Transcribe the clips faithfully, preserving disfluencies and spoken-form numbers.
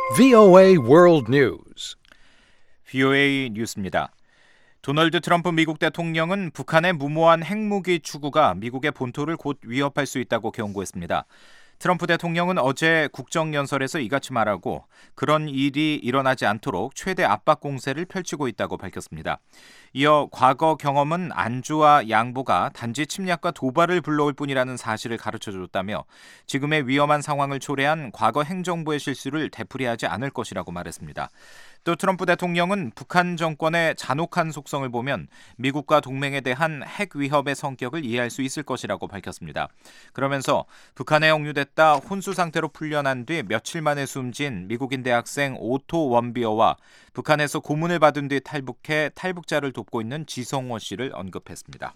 브이오에이 World News. 브이오에이 뉴스입니다. 도널드 트럼프 미국 대통령은 북한의 무모한 핵무기 추구가 미국의 본토를 곧 위협할 수 있다고 경고했습니다. 트럼프 대통령은 어제 국정연설에서 이같이 말하고 그런 일이 일어나지 않도록 최대 압박 공세를 펼치고 있다고 밝혔습니다. 이어 과거 경험은 안주와 양보가 단지 침략과 도발을 불러올 뿐이라는 사실을 가르쳐줬다며 지금의 위험한 상황을 초래한 과거 행정부의 실수를 되풀이하지 않을 것이라고 말했습니다. 또 트럼프 대통령은 북한 정권의 잔혹한 속성을 보면 미국과 동맹에 대한 핵 위협의 성격을 이해할 수 있을 것이라고 밝혔습니다. 그러면서 북한에 억류됐다 혼수 상태로 풀려난 뒤 며칠 만에 숨진 미국인 대학생 오토 원비어와 북한에서 고문을 받은 뒤 탈북해 탈북자를 돕고 있는 지성호 씨를 언급했습니다.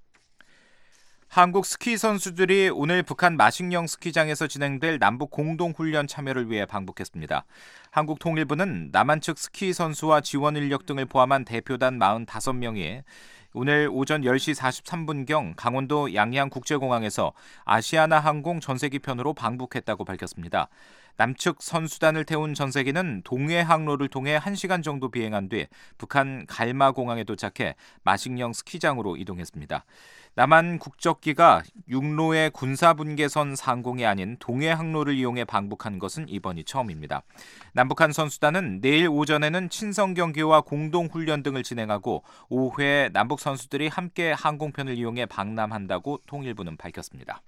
한국 스키 선수들이 오늘 북한 마식령 스키장에서 진행될 남북 공동훈련 참여를 위해 방북했습니다. 한국통일부는 남한 측 스키 선수와 지원 인력 등을 포함한 대표단 사십오 명이 오늘 오전 열 시 사십삼 분경 강원도 양양국제공항에서 아시아나항공 전세기 편으로 방북했다고 밝혔습니다. 남측 선수단을 태운 전세기는 동해 항로를 통해 한 시간 정도 비행한 뒤 북한 갈마공항에 도착해 마식령 스키장으로 이동했습니다. 남한 국적기가 육로의 군사분계선 상공이 아닌 동해 항로를 이용해 방북한 것은 이번이 처음입니다. 남북한 선수단은 내일 오전에는 친선 경기와 공동훈련 등을 진행하고 오후에 남북 선수들이 함께 항공편을 이용해 방남한다고 통일부는 밝혔습니다.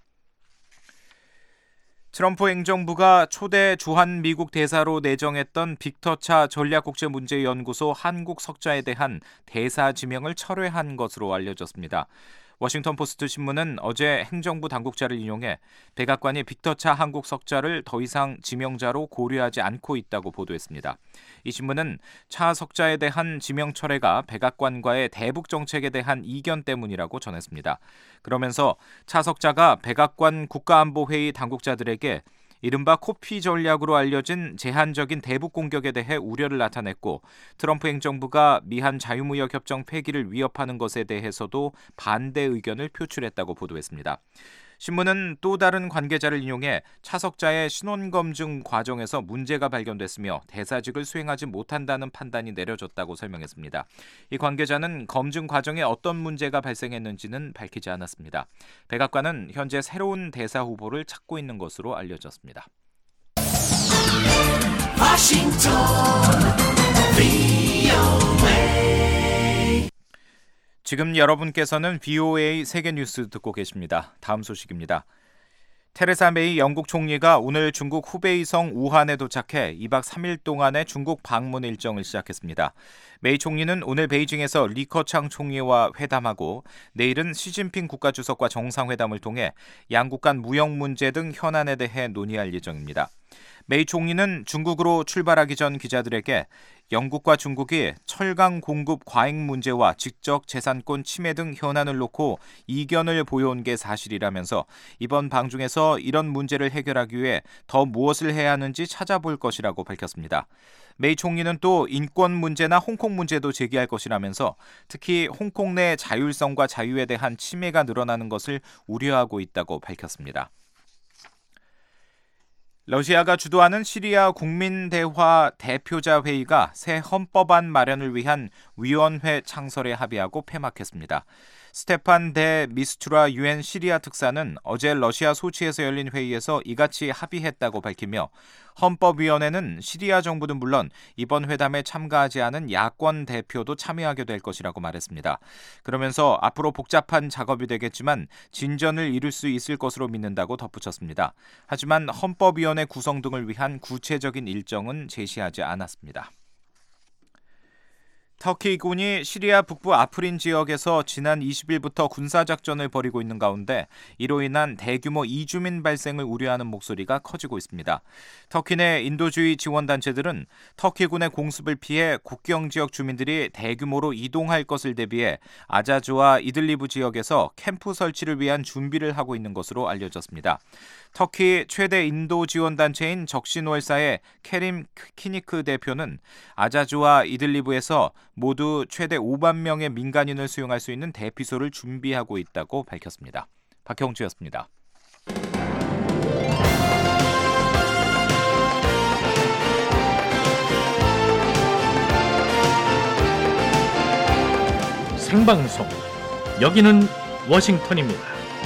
트럼프 행정부가 초대 주한 미국 대사로 내정했던 빅터 차 전략국제문제연구소 한국 석좌에 대한 대사 지명을 철회한 것으로 알려졌습니다. 워싱턴 포스트 신문은 어제 행정부 당국자를 인용해 백악관이 빅터 차 한국 석좌를 더 이상 지명자로 고려하지 않고 있다고 보도했습니다. 이 신문은 차 석좌에 대한 지명 철회가 백악관과의 대북 정책에 대한 이견 때문이라고 전했습니다. 그러면서 차 석좌가 백악관 국가안보회의 당국자들에게 이른바 코피 전략으로 알려진 제한적인 대북 공격에 대해 우려를 나타냈고 트럼프 행정부가 미한 자유무역 협정 폐기를 위협하는 것에 대해서도 반대 의견을 표출했다고 보도했습니다. 신문은 또 다른 관계자를 인용해 차석자의 신원검증 과정에서 문제가 발견됐으며 대사직을 수행하지 못한다는 판단이 내려졌다고 설명했습니다. 이 관계자는 검증 과정에 어떤 문제가 발생했는지는 밝히지 않았습니다. 백악관은 현재 새로운 대사 후보를 찾고 있는 것으로 알려졌습니다. 워싱턴 브이오에이 지금 여러분께서는 브이오에이 세계뉴스 듣고 계십니다. 다음 소식입니다. 테레사 메이 영국 총리가 오늘 중국 후베이성 우한에 도착해 이 박 삼 일 동안의 중국 방문 일정을 시작했습니다. 메이 총리는 오늘 베이징에서 리커창 총리와 회담하고 내일은 시진핑 국가주석과 정상회담을 통해 양국 간 무역 문제 등 현안에 대해 논의할 예정입니다. 메이 총리는 중국으로 출발하기 전 기자들에게 영국과 중국이 철강 공급 과잉 문제와 직접 재산권 침해 등 현안을 놓고 이견을 보여온 게 사실이라면서 이번 방중에서 이런 문제를 해결하기 위해 더 무엇을 해야 하는지 찾아볼 것이라고 밝혔습니다. 메이 총리는 또 인권 문제나 홍콩 문제도 제기할 것이라면서 특히 홍콩 내 자율성과 자유에 대한 침해가 늘어나는 것을 우려하고 있다고 밝혔습니다. 러시아가 주도하는 시리아 국민대화 대표자 회의가 새 헌법안 마련을 위한 위원회 창설에 합의하고 폐막했습니다. 스테판 데 미스투라 유엔 시리아 특사는 어제 러시아 소치에서 열린 회의에서 이같이 합의했다고 밝히며 헌법위원회는 시리아 정부는 물론 이번 회담에 참가하지 않은 야권 대표도 참여하게 될 것이라고 말했습니다. 그러면서 앞으로 복잡한 작업이 되겠지만 진전을 이룰 수 있을 것으로 믿는다고 덧붙였습니다. 하지만 헌법위원회 구성 등을 위한 구체적인 일정은 제시하지 않았습니다. 터키군이 시리아 북부 아프린 지역에서 지난 이십 일부터 군사작전을 벌이고 있는 가운데 이로 인한 대규모 이주민 발생을 우려하는 목소리가 커지고 있습니다. 터키 내 인도주의 지원단체들은 터키군의 공습을 피해 국경 지역 주민들이 대규모로 이동할 것을 대비해 아자주와 이들리브 지역에서 캠프 설치를 위한 준비를 하고 있는 것으로 알려졌습니다. 터키 최대 인도 지원단체인 적신월사의 케림 키니크 대표는 아자주와 이들리브에서 모두 최대 오만 명의 민간인을 수용할 수 있는 대피소를 준비하고 있다고 밝혔습니다. 박형주였습니다. 생방송. 여기는 워싱턴입니다.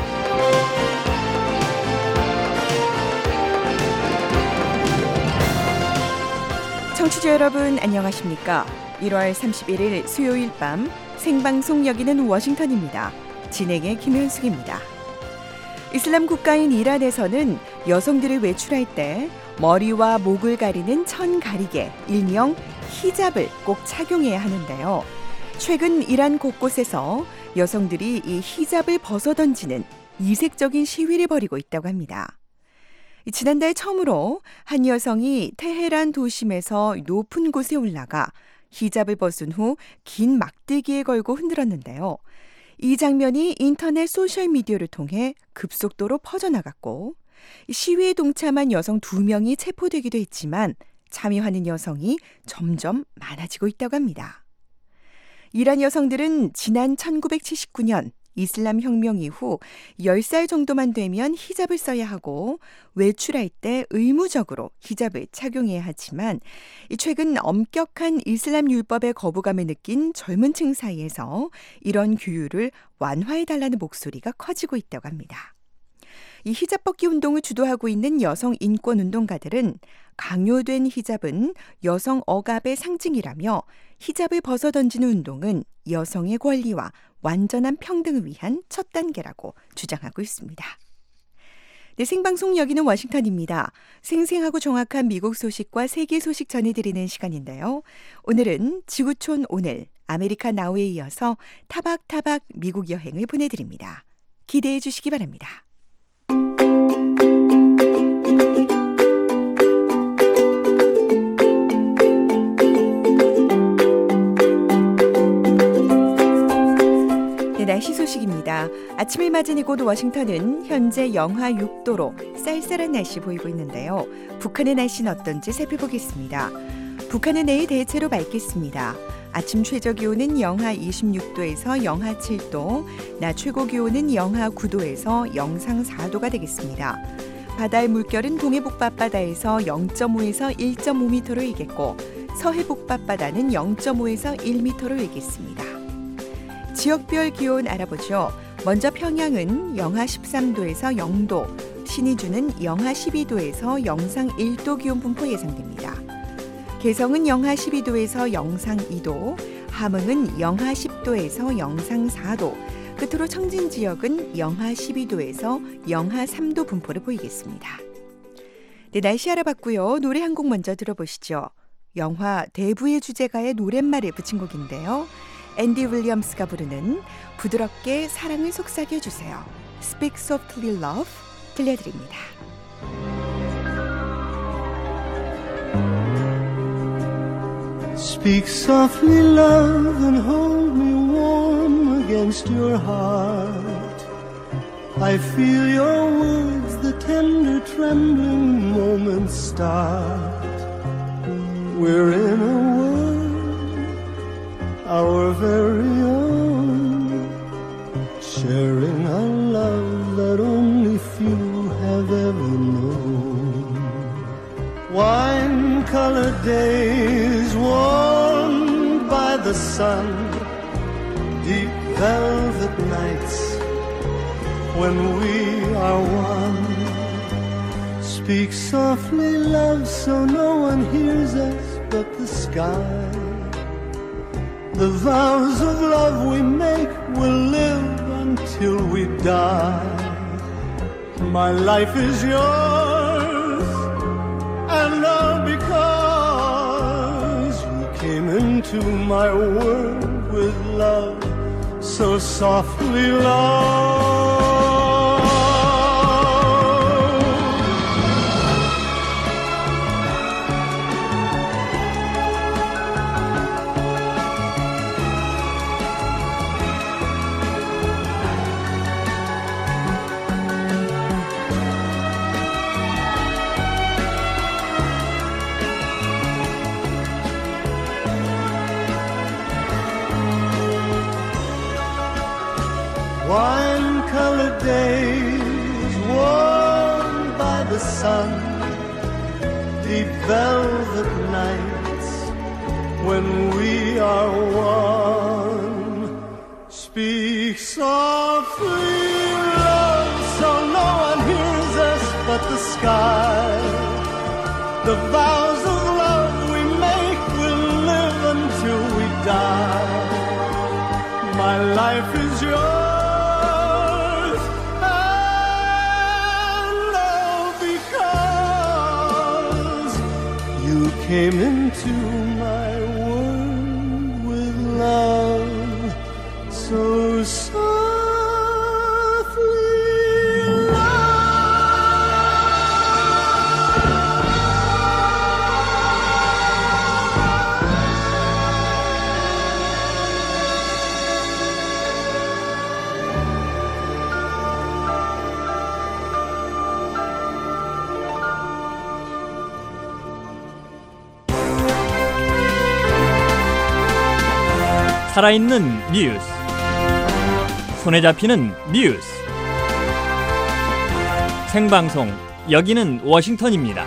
청취자 여러분 안녕하십니까? 일월 삼십일일 수요일 밤 생방송 여기는 워싱턴입니다. 진행의 김현숙입니다. 이슬람 국가인 이란에서는 여성들이 외출할 때 머리와 목을 가리는 천가리개, 일명 히잡을 꼭 착용해야 하는데요. 최근 이란 곳곳에서 여성들이 이 히잡을 벗어던지는 이색적인 시위를 벌이고 있다고 합니다. 지난달 처음으로 한 여성이 테헤란 도심에서 높은 곳에 올라가 히잡을 벗은 후 긴 막대기에 걸고 흔들었는데요. 이 장면이 인터넷 소셜미디어를 통해 급속도로 퍼져나갔고 시위에 동참한 여성 두 명이 체포되기도 했지만 참여하는 여성이 점점 많아지고 있다고 합니다. 이란 여성들은 지난 천구백칠십구 년 이슬람 혁명 이후 열 살 정도만 되면 히잡을 써야 하고 외출할 때 의무적으로 히잡을 착용해야 하지만 최근 엄격한 이슬람 율법의 거부감을 느낀 젊은 층 사이에서 이런 규율을 완화해달라는 목소리가 커지고 있다고 합니다. 이 히잡 벗기 운동을 주도하고 있는 여성 인권 운동가들은 강요된 히잡은 여성 억압의 상징이라며 히잡을 벗어던지는 운동은 여성의 권리와 완전한 평등을 위한 첫 단계라고 주장하고 있습니다. 네, 생방송 여기는 워싱턴입니다. 생생하고 정확한 미국 소식과 세계 소식 전해드리는 시간인데요. 오늘은 지구촌 오늘 아메리카 나우에 이어서 타박타박 미국 여행을 보내드립니다. 기대해 주시기 바랍니다. 날씨 소식입니다. 아침을 맞은 이곳 워싱턴은 현재 영하 육 도로 쌀쌀한 날씨 보이고 있는데요. 북한의 날씨는 어떤지 살펴보겠습니다. 북한은 내일 대체로 맑겠습니다. 아침 최저 기온은 영하 이십육 도에서 영하 칠 도, 낮 최고 기온은 영하 구 도에서 영상 사 도가 되겠습니다. 바다의 물결은 동해북바바다에서 영 점 오에서 일 점 오 미터로 일겠고 서해북바바다는 영 점 오에서 일 미터로 일겠습니다. 지역별 기온 알아보죠. 먼저 평양은 영하 십삼 도에서 영 도, 신의주는 영하 십이 도에서 영상 일 도 기온 분포 예상됩니다. 개성은 영하 십이 도에서 영상 이 도, 함흥은 영하 십 도에서 영상 사 도, 끝으로 청진 지역은 영하 십이 도에서 영하 삼 도 분포를 보이겠습니다. 네, 날씨 알아봤고요. 노래 한 곡 먼저 들어보시죠. 영화 대부의 주제가에 노랫말을 붙인 곡인데요. 앤디 윌리엄스가 부르는 부드럽게 사랑을 속삭여주세요. Speak Softly Love 들려드립니다. Speak softly love and hold me warm against your heart. I feel your words, the tender trembling moments start. We're in a world our very own, sharing a love that only few have ever known. Wine-colored days warmed by the sun, deep velvet nights when we are one. Speak softly, love, so no one hears us but the sky. The vows of love we make will live until we die. My life is yours, and all because you came into my world with love, so softly, love. Wine-colored days warmed by the sun, deep velvet nights when we are one. Speak softly, love, so no one hears us but the sky. The vows of love we make will live until we die. My life is yours, and all because you came into my world with love so softly. 살아있는 뉴스, 손에 잡히는 뉴스, 생방송, 여기는 워싱턴입니다.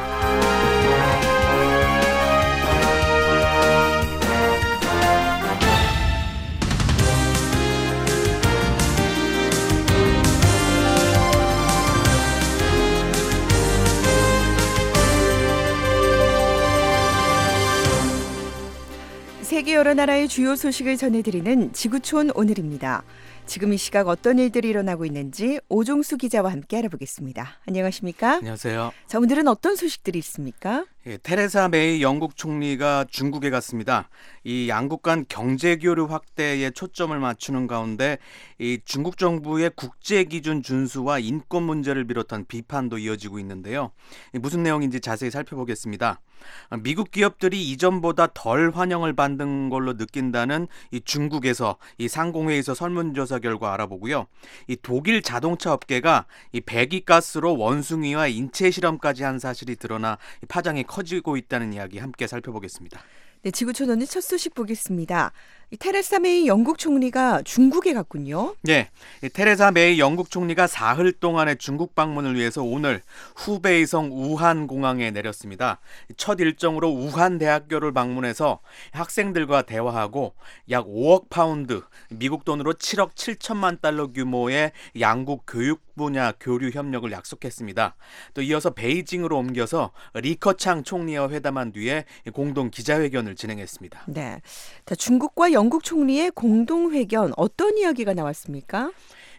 세계 여러 나라의 주요 소식을 전해드리는 지구촌 오늘입니다. 지금 이 시각 어떤 일들이 일어나고 있는지 오종수 기자와 함께 알아보겠습니다. 안녕하십니까? 안녕하세요. 자, 오늘은 어떤 소식들이 있습니까? 예, 테레사 메이 영국 총리가 중국에 갔습니다. 이 양국 간 경제 교류 확대에 초점을 맞추는 가운데 이 중국 정부의 국제 기준 준수와 인권 문제를 비롯한 비판도 이어지고 있는데요. 무슨 내용인지 자세히 살펴보겠습니다. 미국 기업들이 이전보다 덜 환영을 받는 걸로 느낀다는 이 중국에서 이 상공회의에서 설문조사 결과 알아보고요. 이 독일 자동차 업계가 이 배기가스로 원숭이와 인체 실험까지 한 사실이 드러나 파장이 커지고 있다는 이야기 함께 살펴보겠습니다. 네, 지구촌 오늘 첫 소식 보겠습니다. 이 테레사 메이 영국 총리가 중국에 갔군요. 네, 이 테레사 메이 영국 총리가 사흘 동안의 중국 방문을 위해서 오늘 후베이성 우한 공항에 내렸습니다. 첫 일정으로 우한 대학교를 방문해서 학생들과 대화하고 약 오억 파운드, 미국 돈으로 칠억 칠천만 달러 규모의 양국 교육 분야 교류 협력을 약속했습니다. 또 이어서 베이징으로 옮겨서 리커창 총리와 회담한 뒤에 공동 기자회견을 진행했습니다. 네, 자, 중국과 영국 총리의 공동회견 어떤 이야기가 나왔습니까?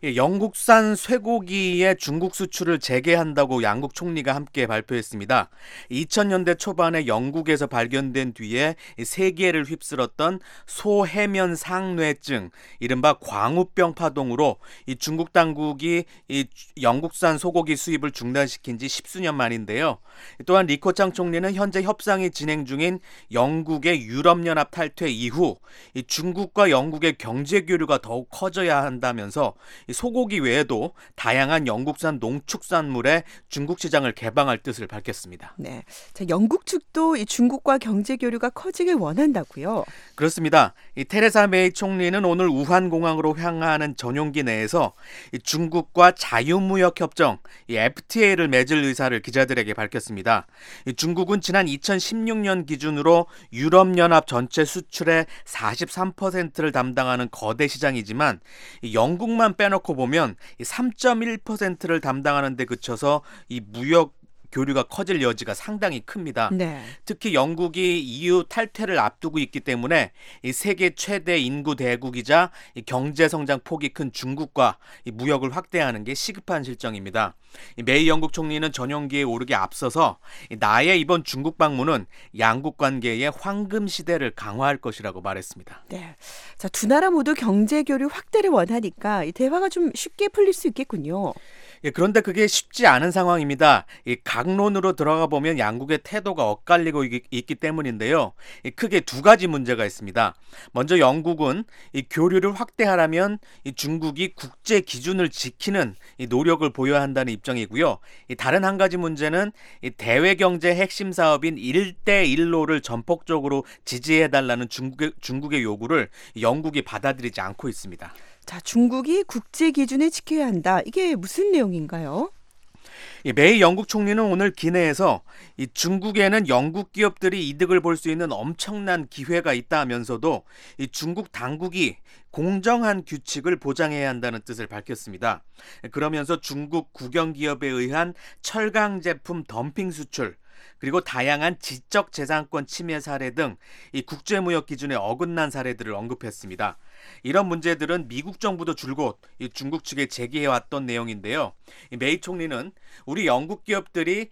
영국산 쇠고기의 중국 수출을 재개한다고 양국 총리가 함께 발표했습니다. 이천 년대 초반에 영국에서 발견된 뒤에 세계를 휩쓸었던 소해면 상뇌증, 이른바 광우병 파동으로 이 중국 당국이 이 영국산 소고기 수입을 중단시킨 지 십수년 만인데요. 또한 리커창 총리는 현재 협상이 진행 중인 영국의 유럽연합 탈퇴 이후 이 중국과 영국의 경제 교류가 더욱 커져야 한다면서 소고기 외에도 다양한 영국산 농축산물의 중국 시장을 개방할 뜻을 밝혔습니다. 네, 자, 영국 측도 이 중국과 경제 교류가 커지길 원한다고요? 그렇습니다. 이 테레사 메이 총리는 오늘 우한 공항으로 향하는 전용기 내에서 이 중국과 자유무역 협정 이 에프티에이를 맺을 의사를 기자들에게 밝혔습니다. 이 중국은 지난 이천십육 년 기준으로 유럽연합 전체 수출의 사십삼 퍼센트를 담당하는 거대 시장이지만 이 영국만 빼놓고 보면 삼 점 일 퍼센트를 담당하는 데 그쳐서 이 무역 교류가 커질 여지가 상당히 큽니다. 네. 특히 영국이 이유 탈퇴를 앞두고 있기 때문에 이 세계 최대 인구 대국이자 이 경제 성장 폭이 큰 중국과 이 무역을 확대하는 게 시급한 실정입니다. 이 메이 영국 총리는 전용기에 오르기 앞서서 이 나의 이번 중국 방문은 양국 관계의 황금 시대를 강화할 것이라고 말했습니다. 네, 자, 두 나라 모두 경제 교류 확대를 원하니까 이 대화가 좀 쉽게 풀릴 수 있겠군요. 예, 그런데 그게 쉽지 않은 상황입니다. 이 강론으로 들어가 보면 양국의 태도가 엇갈리고 있, 있기 때문인데요. 이 크게 두 가지 문제가 있습니다. 먼저 영국은 이 교류를 확대하려면 이 중국이 국제 기준을 지키는 이 노력을 보여야 한다는 입장이고요. 이 다른 한 가지 문제는 이 대외 경제 핵심 사업인 일대일로를 전폭적으로 지지해달라는 중국의, 중국의 요구를 영국이 받아들이지 않고 있습니다. 자, 중국이 국제 기준을 지켜야 한다. 이게 무슨 내용인가요? 이 메이 영국 총리는 오늘 기내에서 이 중국에는 영국 기업들이 이득을 볼 수 있는 엄청난 기회가 있다 하면서도 이 중국 당국이 공정한 규칙을 보장해야 한다는 뜻을 밝혔습니다. 그러면서 중국 국영기업에 의한 철강 제품 덤핑 수출, 그리고 다양한 지적재산권 침해 사례 등 이 국제무역 기준에 어긋난 사례들을 언급했습니다. 이런 문제들은 미국 정부도 줄곧 이 중국 측에 제기해왔던 내용인데요. 이 메이 총리는 우리 영국 기업들이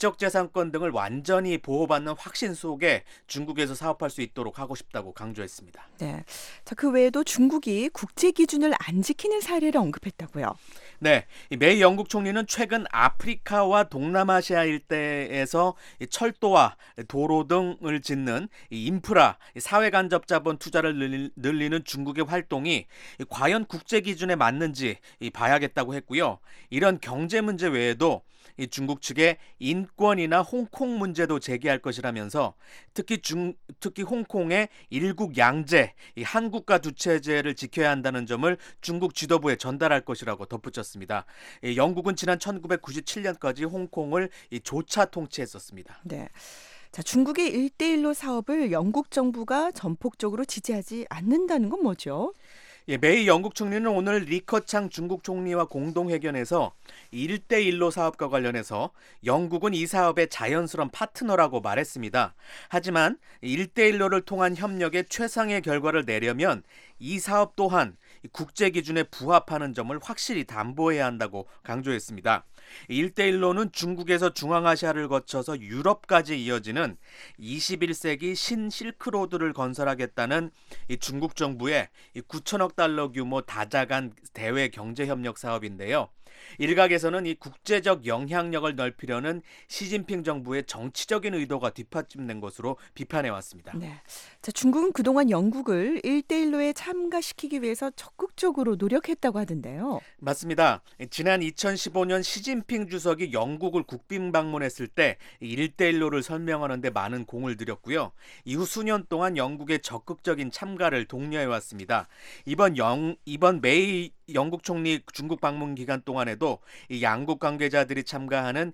지적재산권 등을 완전히 보호받는 확신 속에 중국에서 사업할 수 있도록 하고 싶다고 강조했습니다. 네. 자, 그 외에도 중국이 국제 기준을 안 지키는 사례를 언급했다고요. 네, 이 메이 영국 총리는 최근 아프리카와 동남아시아 일대에서 이 철도와 도로 등을 짓는 이 인프라, 이 사회간접 자본 투자를 늘리, 늘리는 중국의 활동이 이 과연 국제 기준에 맞는지 이 봐야겠다고 했고요. 이런 경제 문제 외에도 이 중국 측에 인권이나 홍콩 문제도 제기할 것이라면서 특히 중 특히 홍콩의 일국 양제, 이 한국가 두 체제를 지켜야 한다는 점을 중국 지도부에 전달할 것이라고 덧붙였습니다. 이 영국은 지난 천구백구십칠 년까지 홍콩을 이 조차 통치했었습니다. 네. 자, 중국의 일대일로 사업을 영국 정부가 전폭적으로 지지하지 않는다는 건 뭐죠? 예, 메이 영국 총리는 오늘 리커창 중국 총리와 공동회견에서 일대일로 사업과 관련해서 영국은 이 사업의 자연스러운 파트너라고 말했습니다. 하지만 일대일로를 통한 협력의 최상의 결과를 내려면 이 사업 또한 국제 기준에 부합하는 점을 확실히 담보해야 한다고 강조했습니다. 일대일로는 중국에서 중앙아시아를 거쳐서 유럽까지 이어지는 이십일 세기 신실크로드를 건설하겠다는 이 중국 정부의 구천억 달러 규모 다자간 대외 경제협력 사업인데요. 일각에서는 이 국제적 영향력을 넓히려는 시진핑 정부의 정치적인 의도가 뒷받침된 것으로 비판해왔습니다. 네. 자, 중국은 그동안 영국을 일대일로에 참가시키기 위해서 적극적으로 노력했다고 하던데요. 맞습니다. 지난 이천십오 년 시진핑 주석이 영국을 국빈 방문했을 때 일대일로를 설명하는 데 많은 공을 들였고요. 이후 수년 동안 영국의 적극적인 참가를 독려해왔습니다. 이번 영 이번 메이 영국 총리 중국 방문 기간 동안에도 이 양국 관계자들이 참가하는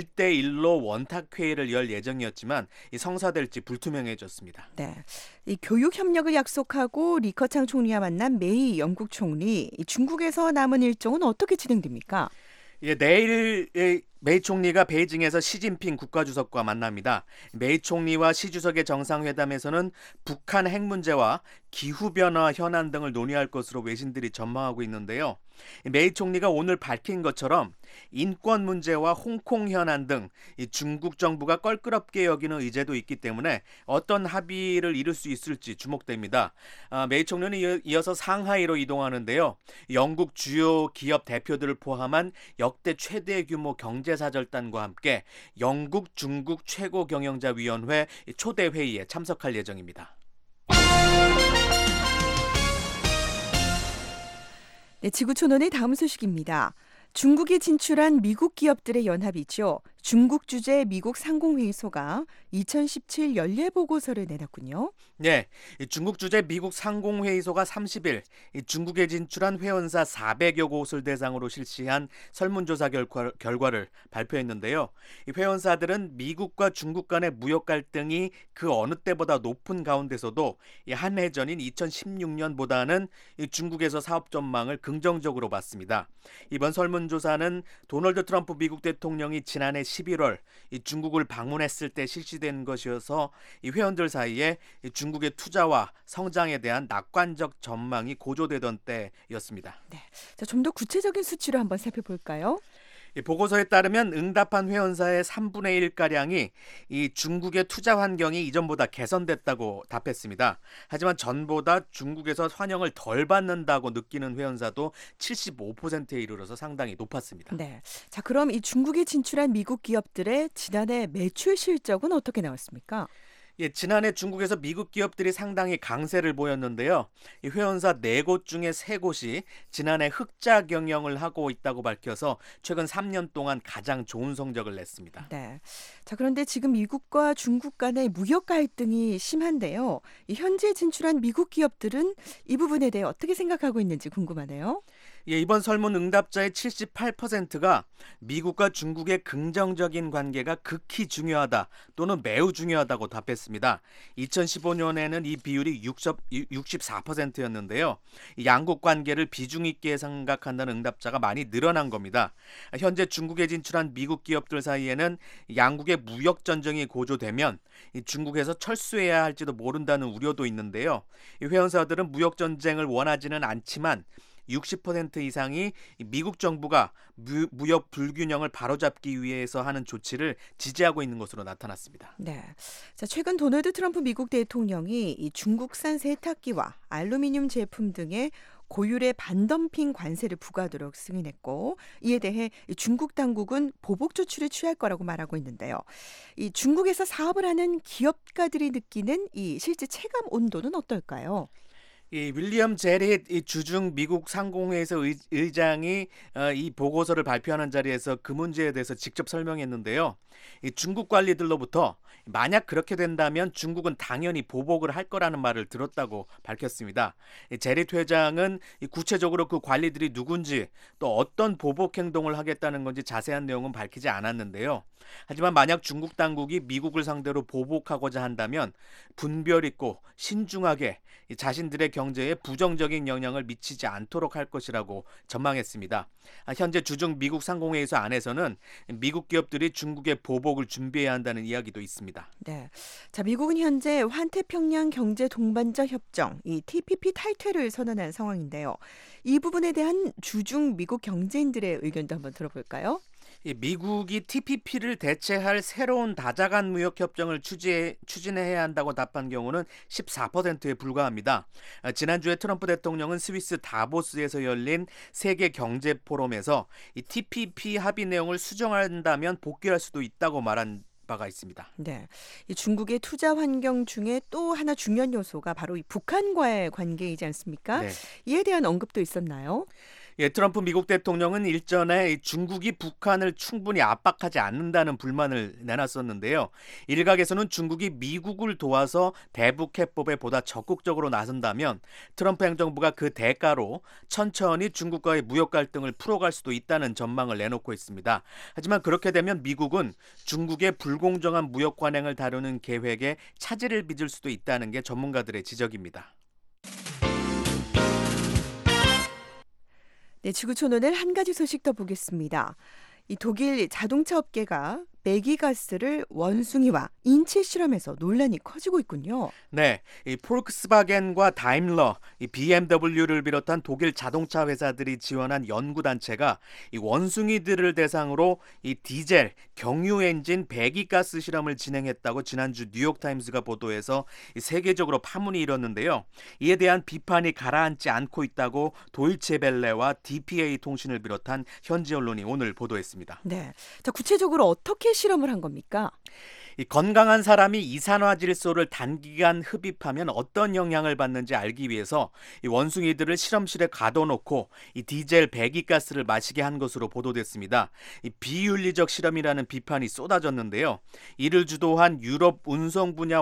일대일로 원탁회의를 열 예정이었지만 이 성사될지 불투명해졌습니다. 네, 이 교육 협력을 약속하고 리커창 총리와 만난 메이 영국 총리, 이 중국에서 남은 일정은 어떻게 진행됩니까? 예, 내일 메이 총리가 베이징에서 시진핑 국가주석과 만납니다. 메이 총리와 시 주석의 정상회담에서는 북한 핵 문제와 기후변화 현안 등을 논의할 것으로 외신들이 전망하고 있는데요. 메이 총리가 오늘 밝힌 것처럼 인권 문제와 홍콩 현안 등 중국 정부가 껄끄럽게 여기는 의제도 있기 때문에 어떤 합의를 이룰 수 있을지 주목됩니다. 아, 메이 총리는 이어서 상하이로 이동하는데요. 영국 주요 기업 대표들을 포함한 역대 최대 규모 경제사절단과 함께 영국 중국 최고경영자위원회 초대 회의에 참석할 예정입니다. 네, 지구촌원의 다음 소식입니다. 중국에 진출한 미국 기업들의 연합이죠. 중국 주재 미국 상공회의소가 이천십칠 연례보고서를 내놨군요. 네, 중국 주재 미국 상공회의소가 삼십 일 중국에 진출한 회원사 사백여 곳을 대상으로 실시한 설문조사 결과, 결과를 발표했는데요. 이 회원사들은 미국과 중국 간의 무역 갈등이 그 어느 때보다 높은 가운데서도 한 해 전인 이천십육 년보다는 중국에서 사업 전망을 긍정적으로 봤습니다. 이번 설문조사는 도널드 트럼프 미국 대통령이 지난해 십일월 이 중국을 방문했을 때 실시된 것이어서 이 회원들 사이에 이 중국의 투자와 성장에 대한 낙관적 전망이 고조되던 때였습니다. 네, 자, 좀 더 구체적인 수치로 한번 살펴볼까요? 이 보고서에 따르면 응답한 회원사의 삼분의 일가량이 이 중국의 투자 환경이 이전보다 개선됐다고 답했습니다. 하지만 전보다 중국에서 환영을 덜 받는다고 느끼는 회원사도 칠십오 퍼센트에 이르러서 상당히 높았습니다. 네, 자, 그럼 이 중국에 진출한 미국 기업들의 지난해 매출 실적은 어떻게 나왔습니까? 예, 지난해 중국에서 미국 기업들이 상당히 강세를 보였는데요. 이 회원사 네 곳 중에 세 곳이 지난해 흑자 경영을 하고 있다고 밝혀서 최근 삼 년 동안 가장 좋은 성적을 냈습니다. 네. 자, 그런데 지금 미국과 중국 간의 무역 갈등이 심한데요. 이 현재 진출한 미국 기업들은 이 부분에 대해 어떻게 생각하고 있는지 궁금하네요. 예, 이번 설문 응답자의 칠십팔 퍼센트가 미국과 중국의 긍정적인 관계가 극히 중요하다 또는 매우 중요하다고 답했습니다. 이천십오 년에는 이 비율이 육십사 퍼센트였는데요. 양국 관계를 비중 있게 생각한다는 응답자가 많이 늘어난 겁니다. 현재 중국에 진출한 미국 기업들 사이에는 양국의 무역 전쟁이 고조되면 중국에서 철수해야 할지도 모른다는 우려도 있는데요. 회원사들은 무역 전쟁을 원하지는 않지만 육십 퍼센트 이상이 미국 정부가 무, 무역 불균형을 바로잡기 위해서 하는 조치를 지지하고 있는 것으로 나타났습니다. 네. 자, 최근 도널드 트럼프 미국 대통령이 이 중국산 세탁기와 알루미늄 제품 등의 고율의 반덤핑 관세를 부과하도록 승인했고, 이에 대해 중국 당국은 보복 조치를 취할 거라고 말하고 있는데요. 이 중국에서 사업을 하는 기업가들이 느끼는 이 실제 체감 온도는 어떨까요? 이 윌리엄 제릿 이 주중 미국 상공회에서 의, 의장이 어, 이 보고서를 발표하는 자리에서 그 문제에 대해서 직접 설명했는데요. 이 중국 관리들로부터 만약 그렇게 된다면 중국은 당연히 보복을 할 거라는 말을 들었다고 밝혔습니다. 이 제릿 회장은 이 구체적으로 그 관리들이 누군지 또 어떤 보복 행동을 하겠다는 건지 자세한 내용은 밝히지 않았는데요. 하지만 만약 중국 당국이 미국을 상대로 보복하고자 한다면 분별 있고 신중하게 자신들의 경제에 부정적인 영향을 미치지 않도록 할 것이라고 전망했습니다. 현재 주중 미국 상공회의소 안에서는 미국 기업들이 중국의 보복을 준비해야 한다는 이야기도 있습니다. 네, 자 미국은 현재 환태평양 경제 동반자 협정, 이 티피피 탈퇴를 선언한 상황인데요. 이 부분에 대한 주중 미국 경제인들의 의견도 한번 들어볼까요? 미국이 티피피를 대체할 새로운 다자간 무역 협정을 추진해, 추진해야 한다고 답한 경우는 십사 퍼센트에 불과합니다. 지난주에 트럼프 대통령은 스위스 다보스에서 열린 세계 경제 포럼에서 이 티피피 합의 내용을 수정한다면 복귀할 수도 있다고 말한 바가 있습니다. 네, 이 중국의 투자 환경 중에 또 하나 중요한 요소가 바로 이 북한과의 관계이지 않습니까? 네. 이에 대한 언급도 있었나요? 예, 트럼프 미국 대통령은 일전에 중국이 북한을 충분히 압박하지 않는다는 불만을 내놨었는데요. 일각에서는 중국이 미국을 도와서 대북 해법에 보다 적극적으로 나선다면 트럼프 행정부가 그 대가로 천천히 중국과의 무역 갈등을 풀어갈 수도 있다는 전망을 내놓고 있습니다. 하지만 그렇게 되면 미국은 중국의 불공정한 무역 관행을 다루는 계획에 차질을 빚을 수도 있다는 게 전문가들의 지적입니다. 네, 지구촌 오늘 한 가지 소식 더 보겠습니다. 이 독일 자동차 업계가 배기가스를 원숭이와 인체 실험에서 논란이 커지고 있군요. 네, 이 폴크스바겐과 다임러, 이 비엠더블유를 비롯한 독일 자동차 회사들이 지원한 연구 단체가 이 원숭이들을 대상으로 이 디젤, 경유 엔진 배기가스 실험을 진행했다고 지난주 뉴욕 타임스가 보도해서 이 세계적으로 파문이 일었는데요. 이에 대한 비판이 가라앉지 않고 있다고 도이체벨레와 디피에이 통신을 비롯한 현지 언론이 오늘 보도했습니다. 네, 자 구체적으로 어떻게 실험을 한 겁니까? 이 건강한 사람이 이산화질소를 단기간 흡입하면 어떤 영향을 받는지 알기 위해서 이 원숭이들을 실험실에 가둬놓고 이 디젤 배기가스를 마시게 한 것으로 보도됐습니다. 이 비윤리적 실험이라는 비판이 쏟아졌는데요. 이를 주도한 유럽 운송 분야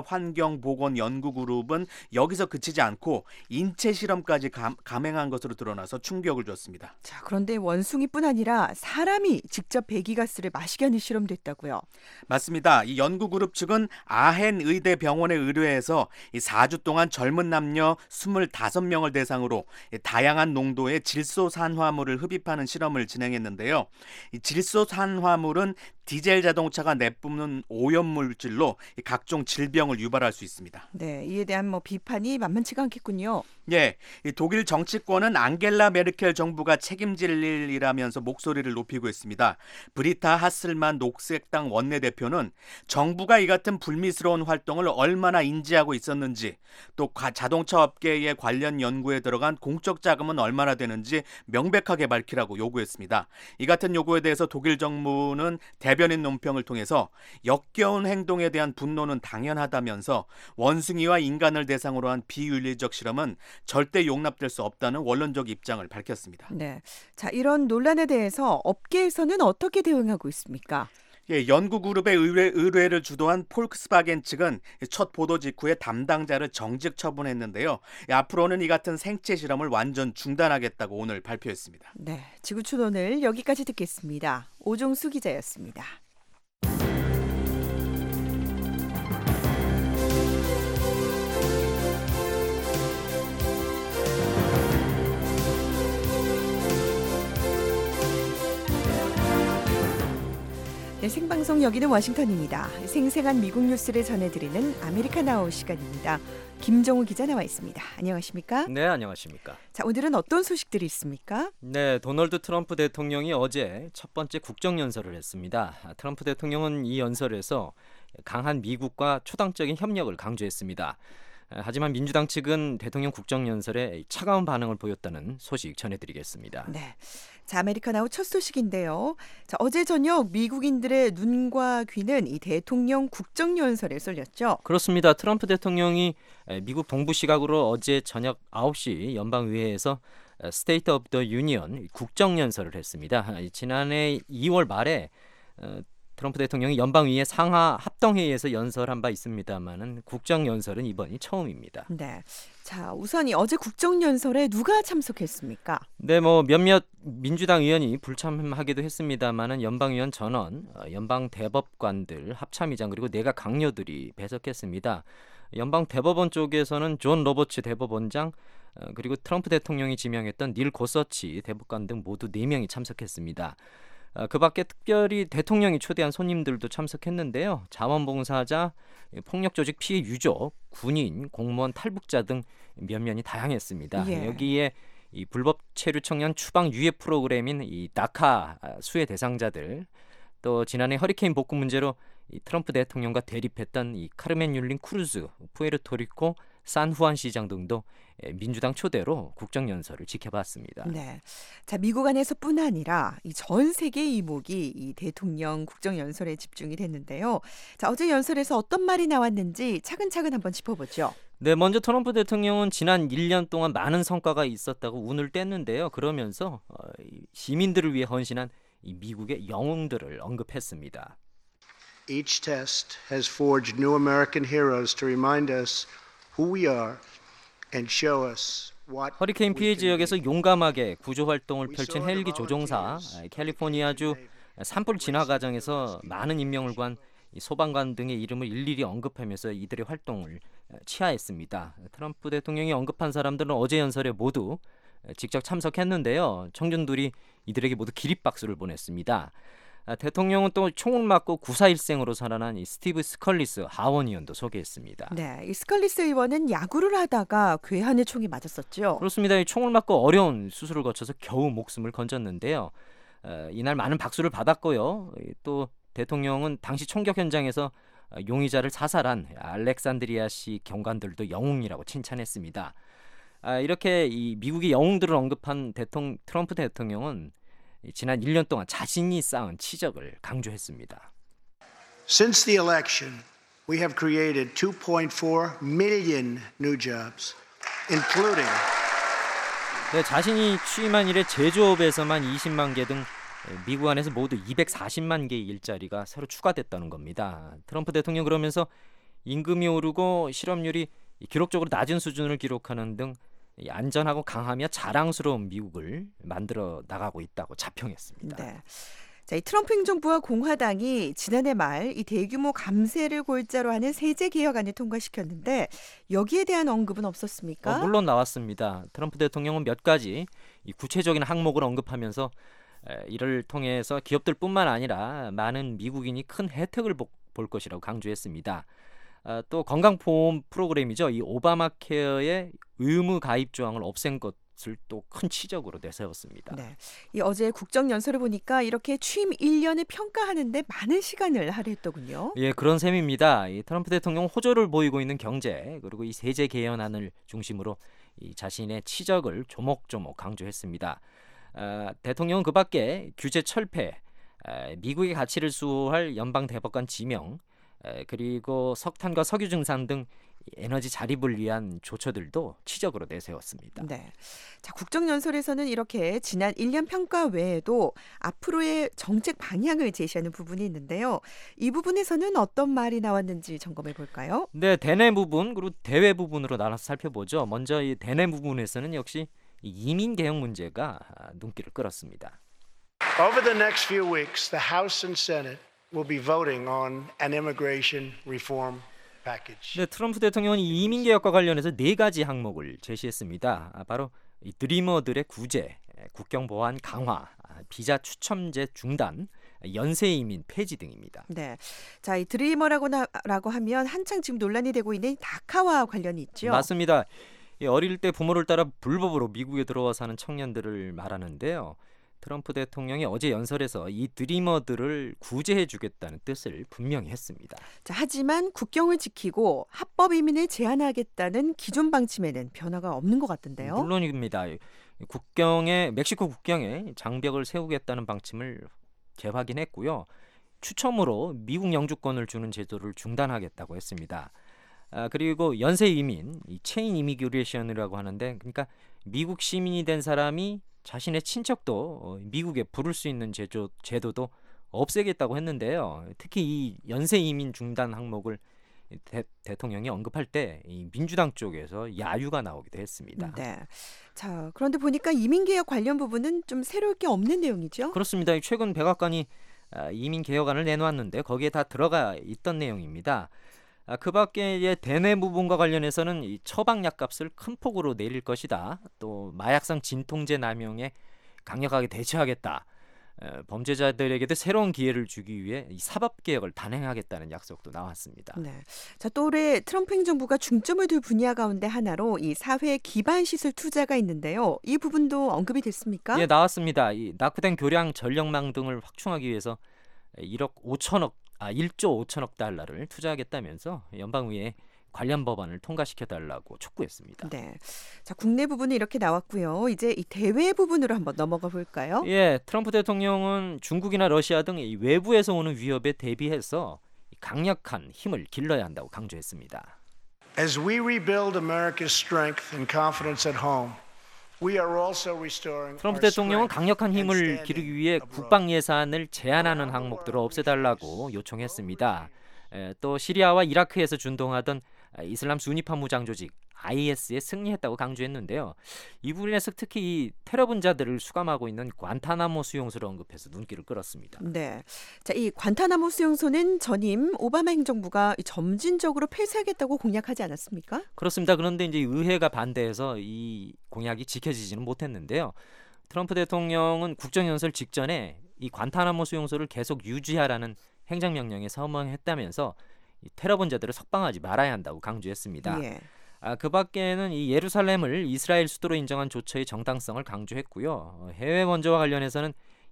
환경보건연구그룹은 여기서 그치지 않고 인체 실험까지 감, 감행한 것으로 드러나서 충격을 줬습니다. 자, 그런데 원숭이뿐 아니라 사람이 직접 배기가스를 마시게 하는 실험도 있다고요? 맞습니다. 이 연구 그룹 측은 아헨 의대 병원에 의뢰해서 사 주 동안 젊은 남녀 이십오 명을 대상으로 다양한 농도의 질소산화물을 흡입하는 실험을 진행했는데요. 이 질소산화물은 디젤 자동차가 내뿜는 오염물질로 각종 질병을 유발할 수 있습니다. 네, 이에 대한 뭐 비판이 만만치가 않겠군요. 예, 이 독일 정치권은 앙겔라 메르켈 정부가 책임질 일이라면서 목소리를 높이고 있습니다. 브리타 하슬만 녹색당 원내대표는 정부가 이 같은 불미스러운 활동을 얼마나 인지하고 있었는지, 또 자동차 업계의 관련 연구에 들어간 공적 자금은 얼마나 되는지 명백하게 밝히라고 요구했습니다. 이 같은 요구에 대해서 독일 정부는 대변인 논평을 통해서 역겨운 행동에 대한 분노는 당연하다면서 원숭이와 인간을 대상으로 한 비윤리적 실험은 절대 용납될 수 없다는 원론적 입장을 밝혔습니다. 네, 자 이런 논란에 대해서 업계에서는 어떻게 대응하고 있습니까? 예, 연구그룹의 의뢰, 의뢰를 주도한 폴크스바겐 측은 첫 보도 직후에 담당자를 정직 처분했는데요. 예, 앞으로는 이 같은 생체 실험을 완전 중단하겠다고 오늘 발표했습니다. 네, 지구촌 오늘 여기까지 듣겠습니다. 오종수 기자였습니다. 네, 생방송 여기는 워싱턴입니다. 생생한 미국 뉴스를 전해드리는 아메리카나우 시간입니다. 김정우 기자 나와 있습니다. 안녕하십니까? 네, 안녕하십니까? 자, 오늘은 어떤 소식들이 있습니까? 네, 도널드 트럼프 대통령이 어제 첫 번째 국정연설을 했습니다. 트럼프 대통령은 이 연설에서 강한 미국과 초당적인 협력을 강조했습니다. 하지만 민주당 측은 대통령 국정연설에 차가운 반응을 보였다는 소식 전해드리겠습니다. 네, 자, 아메리카나우 첫 소식인데요. 자, 어제 저녁 미국인들의 눈과 귀는 이 대통령 국정연설에 쏠렸죠. 그렇습니다. 트럼프 대통령이 미국 동부 시각으로 어제 저녁 아홉 시 연방의회에서 스테이트 오브 더 유니언 국정연설을 했습니다. 지난해 이월 말에 트럼프 대통령이 연방의회 상하 합동회의에서 연설한 바 있습니다만은 국정연설은 이번이 처음입니다. 네, 자, 우선 이 어제 국정연설에 누가 참석했습니까? 네, 뭐 몇몇 민주당 의원이 불참하기도 했습니다만은 연방의원 전원, 연방 대법관들, 합참의장 그리고 내각 강요들이 배석했습니다. 연방 대법원 쪽에서는 존 로버츠 대법원장 그리고 트럼프 대통령이 지명했던 닐 고서치 대법관 등 모두 네 명이 참석했습니다. 그 밖에 특별히 대통령이 초대한 손님들도 참석했는데요. 자원봉사자, 폭력조직 피해 유족, 군인, 공무원, 탈북자 등 면면이 다양했습니다. 예. 여기에 이 불법 체류 청년 추방 유예 프로그램인 이 다카 수혜 대상자들, 또 지난해 허리케인 복구 문제로 이 트럼프 대통령과 대립했던 이 카르멘 율린 크루즈, 푸에르토리코 산후안 시장 등도 민주당 초대로 국정연설을 지켜봤습니다. 네, 자, 미국 안에서뿐 아니라 이 전 세계 이목이 이 대통령 국정연설에 집중이 됐는데요. 자, 어제 연설에서 어떤 말이 나왔는지 차근차근 한번 짚어보죠. 네, 먼저 트럼프 대통령은 지난 일 년 동안 많은 성과가 있었다고 운을 뗐는데요. 그러면서 어, 시민들을 위해 헌신한 이 미국의 영웅들을 언급했습니다. Each test has forged new American heroes to remind us who we are and show us what 허리케인 피해 지역에서 용감하게 구조 활동을 펼친 헬기 조종사, 캘리포니아주 산불 진화 과정에서 많은 인명을 구한 소방관 등의 이름을 일일이 언급하면서 이들의 활동을 치하했습니다. 트럼프 대통령이 언급한 사람들은 어제 연설에 모두 직접 참석했는데요. 청중들이 이들에게 모두 기립박수를 보냈습니다. 대통령은 또 총을 맞고 구사일생으로 살아난 이 스티브 스컬리스 하원 의원도 소개했습니다. 네, 이 스컬리스 의원은 야구를 하다가 괴한의 총이 맞았었죠. 그렇습니다. 이 총을 맞고 어려운 수술을 거쳐서 겨우 목숨을 건졌는데요. 어, 이날 많은 박수를 받았고요. 또 대통령은 당시 총격 현장에서 용의자를 사살한 알렉산드리아시 경관들도 영웅이라고 칭찬했습니다. 아, 이렇게 이 미국의 영웅들을 언급한 대통령, 트럼프 대통령은 지난 일 년 동안 자신이 쌓은 치적을 강조했습니다. Since the election, we have created two point four million new jobs, including 네, 자신이 취임한 이래 제조업에서만 이십만 개 등 미국 안에서 모두 이백사십만 개의 일자리가 새로 추가됐다는 겁니다. 트럼프 대통령 그러면서 임금이 오르고 실업률이 기록적으로 낮은 수준을 기록하는 등 안전하고 강하며 자랑스러운 미국을 만들어 나가고 있다고 자평했습니다. 네. 자, 이 트럼프 행정부와 공화당이 지난해 말 이 대규모 감세를 골자로 하는 세제 개혁안을 통과시켰는데 여기에 대한 언급은 없었습니까? 어, 물론 나왔습니다. 트럼프 대통령은 몇 가지 이 구체적인 항목을 언급하면서 에, 이를 통해서 기업들뿐만 아니라 많은 미국인이 큰 혜택을 보, 볼 것이라고 강조했습니다. 아, 또 건강보험 프로그램이죠. 이 오바마 케어의 의무 가입 조항을 없앤 것을 또 큰 치적으로 내세웠습니다. 네. 이 어제 국정연설을 보니까 이렇게 취임 일 년을 평가하는데 많은 시간을 할애했더군요. 예, 그런 셈입니다. 이 트럼프 대통령 호조를 보이고 있는 경제 그리고 이 세제 개헌안을 중심으로 이 자신의 치적을 조목조목 강조했습니다. 아, 대통령은 그밖에 규제 철폐, 아, 미국의 가치를 수호할 연방 대법관 지명, 그리고 석탄과 석유 증산 등 에너지 자립을 위한 조처들도 치적으로 내세웠습니다. 네. 자, 국정연설에서는 이렇게 지난 일 년 평가 외에도 앞으로의 정책 방향을 제시하는 부분이 있는데요. 이 부분에서는 어떤 말이 나왔는지 점검해 볼까요? 네, 대내 부분 그리고 대외 부분으로 나눠서 살펴보죠. 먼저 이 대내 부분에서는 역시 이 이민 개혁 문제가 눈길을 끌었습니다. Over the next few weeks, the House and Senate will be voting on an immigration reform package. 네, 트럼프 대통령은 이 이민 개혁과 관련해서 네 가지 항목을 제시했습니다. 아, 바로 이 드리머들의 구제, 국경 보안 강화, 비자 추첨제 중단, 연쇄 이민 폐지 등입니다. 네. 자, 이 드리머라고 나, 라고 하면 한창 지금 논란이 되고 있는 다카와 관련이 있죠. 맞습니다. 이 어릴 때 부모를 따라 불법으로 미국에 들어와 사는 청년들을 말하는데요. 트럼프 대통령이 어제 연설에서 이 드리머들을 구제해 주겠다는 뜻을 분명히 했습니다. 자, 하지만 국경을 지키고 합법 이민을 제한하겠다는 기존 방침에는 변화가 없는 것 같던데요. 물론입니다. 국경에 멕시코 국경에 장벽을 세우겠다는 방침을 재확인했고요. 추첨으로 미국 영주권을 주는 제도를 중단하겠다고 했습니다. 아, 그리고 연쇄 이민, 이 체인 이미그레이션이라고 하는데, 그러니까 미국 시민이 된 사람이 자신의 친척도 미국에 부를 수 있는 제조, 제도도 없애겠다고 했는데요. 특히 이 연쇄 이민 중단 항목을 대, 대통령이 언급할 때 이 민주당 쪽에서 야유가 나오기도 했습니다. 네. 자, 그런데 보니까 이민개혁 관련 부분은 좀 새로울 게 없는 내용이죠? 그렇습니다. 최근 백악관이 이민개혁안을 내놓았는데 거기에 다 들어가 있던 내용입니다. 그 밖에 대내 부분과 관련해서는 이 처방약값을 큰 폭으로 내릴 것이다. 또 마약성 진통제 남용에 강력하게 대처하겠다. 범죄자들에게도 새로운 기회를 주기 위해 이 사법개혁을 단행하겠다는 약속도 나왔습니다. 네. 자, 또 올해 트럼프 행정부가 중점을 둘 분야 가운데 하나로 이 사회 기반 시설 투자가 있는데요. 이 부분도 언급이 됐습니까? 예, 나왔습니다. 이 낙후된 교량 전력망 등을 확충하기 위해서 일억 오천억 아, 일조 오천억 달러를 투자하겠다면서 연방의회에 관련 법안을 통과시켜달라고 촉구했습니다. 네, 자, 국내 부분은 이렇게 나왔고요. 이제 이 대외 부분으로 한번 넘어가 볼까요? 예, 트럼프 대통령은 중국이나 러시아 등 이 외부에서 오는 위협에 대비해서 강력한 힘을 길러야 한다고 강조했습니다. As we rebuild America's strength and confidence at home, we are also restoring 트럼프 our 대통령은 strength 강력한 and 힘을 standing 기르기 위해 abroad. 국방 예산을 제한하는 항목들을 없애달라고 요청했습니다. 에, 또 시리아와 이라크에서 준동하던 이슬람 순위파 무장 조직 아이에스에 승리했다고 강조했는데요. 이 부분에서 특히 이 테러 분자들을 수감하고 있는 관타나모 수용소를 언급해서 눈길을 끌었습니다. 네, 자, 이 관타나모 수용소는 전임 오바마 행정부가 점진적으로 폐쇄하겠다고 공약하지 않았습니까? 그렇습니다. 그런데 이제 의회가 반대해서 이 공약이 지켜지지는 못했는데요. 트럼프 대통령은 국정연설 직전에 이 관타나모 수용소를 계속 유지하라는 행정명령에 서명했다면서 이 테러 분자들을 석방하지 말아야 한다고 강조했습니다. 예. 아, 그 밖에는 이 예루살렘을 이스라엘 수도로 인정한 조처의 정당성을 강조했고요. 해외 원조와 관련해서는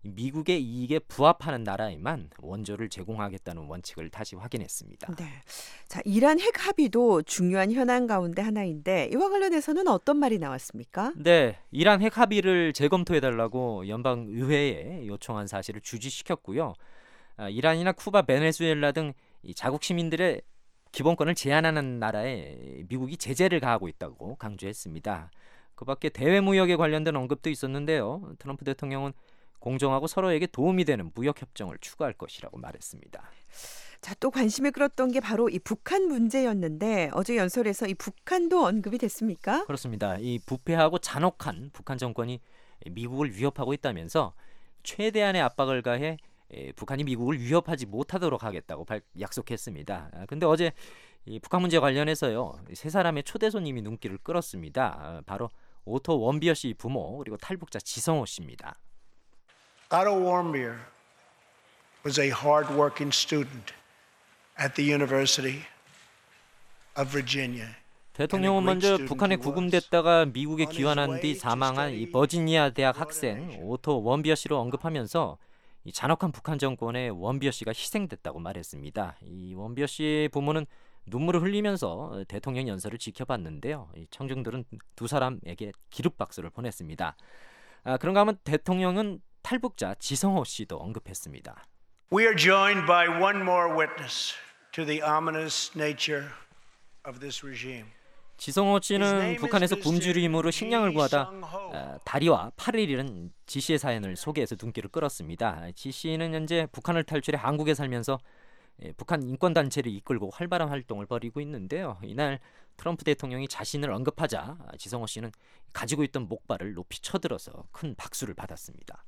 미국의 이익에 부합하는 나라에만 원조를 제공하겠다는 원칙을 다시 확인했습니다. 네, 자, 이란 핵 합의도 중요한 현안 가운데 하나인데 이와 관련해서는 어떤 말이 나왔습니까? 네, 이란 핵 합의를 재검토해달라고 연방 의회에 요청한 사실을 주지시켰고요. 아, 이란이나 쿠바, 베네수엘라 등 이 자국 시민들의 기본권을 제한하는 나라에 미국이 제재를 가하고 있다고 강조했습니다. 그 밖에 대외 무역에 관련된 언급도 있었는데요. 트럼프 대통령은 공정하고 서로에게 도움이 되는 무역 협정을 추구할 것이라고 말했습니다. 자, 또 관심을 끌었던 게 바로 이 북한 문제였는데 어제 연설에서 이 북한도 언급이 됐습니까? 그렇습니다. 이 부패하고 잔혹한 북한 정권이 미국을 위협하고 있다면서 최대한의 압박을 가해 북한이 미국을 위협하지 못하도록 하겠다고 약속했습니다. 그런데 어제 이 북한 문제 관련해서요, 세 사람의 초대 손님이 눈길을 끌었습니다. 바로 오토 원비어 씨 부모 그리고 탈북자 지성호 씨입니다. Otto Warmbier was a hard-working student at the University of Virginia. 대통령은 먼저 북한에 구금됐다가 미국에 귀환한 뒤 사망한 이 버지니아 대학 학생 오토 원비어 씨로 언급하면서 이 잔혹한 북한 정권에 원비어 씨가 희생됐다고 말했습니다. 이 원비어 씨의 부모는 눈물을 흘리면서 대통령 연설을 지켜봤는데요. 이 청중들은 두 사람에게 기립박수를 보냈습니다. 아, 그런가 하면 대통령은 탈북자 지성호 씨도 언급했습니다. We are joined by one more witness to the ominous nature of this regime. 지성호 씨는 북한에서 굶주림으로 식량을 구하다 어, 다리와 팔을 잃은 지 씨의 사연을 소개해서 눈길을 끌었습니다. 지 씨는 현재 북한을 탈출해 한국에 살면서 예, 북한 인권단체를 이끌고 활발한 활동을 벌이고 있는데요. 이날 트럼프 대통령이 자신을 언급하자 지성호 씨는 가지고 있던 목발을 높이 쳐들어서 큰 박수를 받았습니다.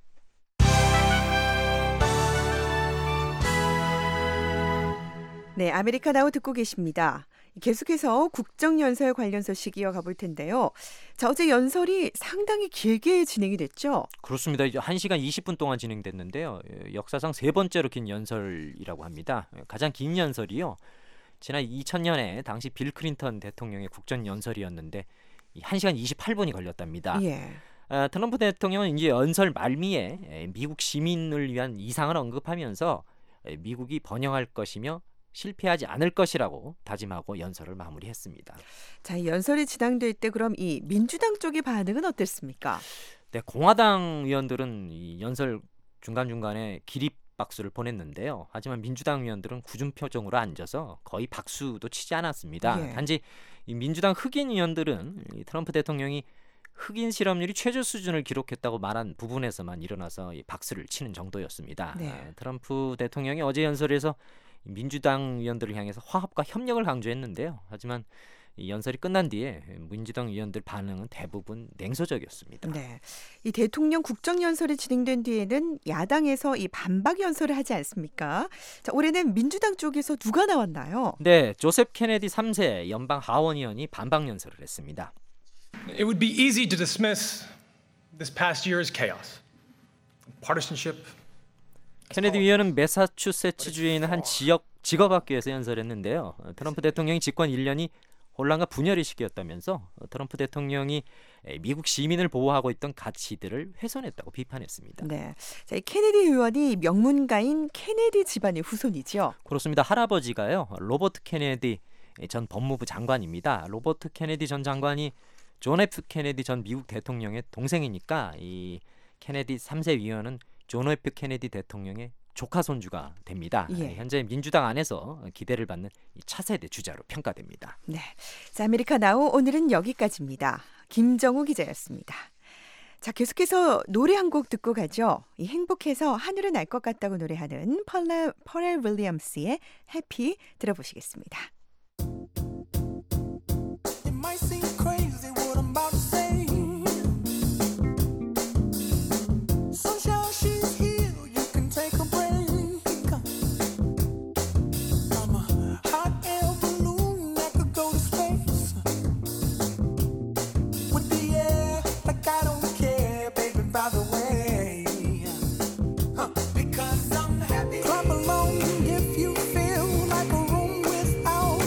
네, 아메리카 나우 듣고 계십니다. 계속해서 국정연설 관련 소식 이어가 볼 텐데요. 자, 어제 연설이 상당히 길게 진행이 됐죠? 그렇습니다. 이제 한 시간 이십 분 동안 진행됐는데요. 역사상 세 번째로 긴 연설이라고 합니다. 가장 긴 연설이요. 지난 이천 년에 당시 빌 클린턴 대통령의 국정연설이었는데 한 시간 이십팔 분이 걸렸답니다. 예. 아, 트럼프 대통령은 이제 연설 말미에 미국 시민을 위한 이상을 언급하면서 미국이 번영할 것이며 실패하지 않을 것이라고 다짐하고 연설을 마무리했습니다. 자, 이 연설이 진행될 때 그럼 이 민주당 쪽의 반응은 어땠습니까? 네, 공화당 의원들은 이 연설 중간중간에 기립 박수를 보냈는데요. 하지만 민주당 의원들은 굳은 표정으로 앉아서 거의 박수도 치지 않았습니다. 예. 단지 이 민주당 흑인 의원들은 이 트럼프 대통령이 흑인 실업률이 최저 수준을 기록했다고 말한 부분에서만 일어나서 이 박수를 치는 정도였습니다. 네. 아, 트럼프 대통령이 어제 연설에서 민주당 의원들을 향해서 화합과 협력을 강조했는데요. 하지만 이 연설이 끝난 뒤에 민주당 의원들 반응은 대부분 냉소적이었습니다. 네, 이 대통령 국정연설이 진행된 뒤에는 야당에서 이 반박 연설을 하지 않습니까? 자, 올해는 민주당 쪽에서 누가 나왔나요? 네, 조셉 케네디 삼 세 연방 하원 의원이 반박 연설을 했습니다. It would be easy to dismiss this past year's chaos, partisanship. 케네디 의원은 매사추세츠주에 있는 한 지역 직업학교에서 연설했는데요. 트럼프 대통령이 집권 일 년이 혼란과 분열의 시기였다면서 트럼프 대통령이 미국 시민을 보호하고 있던 가치들을 훼손했다고 비판했습니다. 네, 자, 이 케네디 의원이 명문가인 케네디 집안의 후손이죠. 그렇습니다. 할아버지가요, 로버트 케네디 전 법무부 장관입니다. 로버트 케네디 전 장관이 존 에프 케네디 전 미국 대통령의 동생이니까 이 케네디 삼 세 위원은 존 에프 케네디 대통령의 조카 손주가 됩니다. 예. 현재 민주당 안에서 기대를 받는 차세대 주자로 평가됩니다. 네, 자, 아메리카 나우 오늘은 여기까지입니다. 김정우 기자였습니다. 자, 계속해서 노래 한 곡 듣고 가죠. 이 행복해서 하늘은 알 것 같다고 노래하는 펄라, 퍼렐 윌리엄스의 해피 들어보시겠습니다. It might seem crazy what I'm about to say. Sunshine, she's here. You can take a break. I'm a hot air balloon that could go to space. With the air, like I don't care, baby, by the way. Huh. Because I'm happy. Clap along if you feel like a room without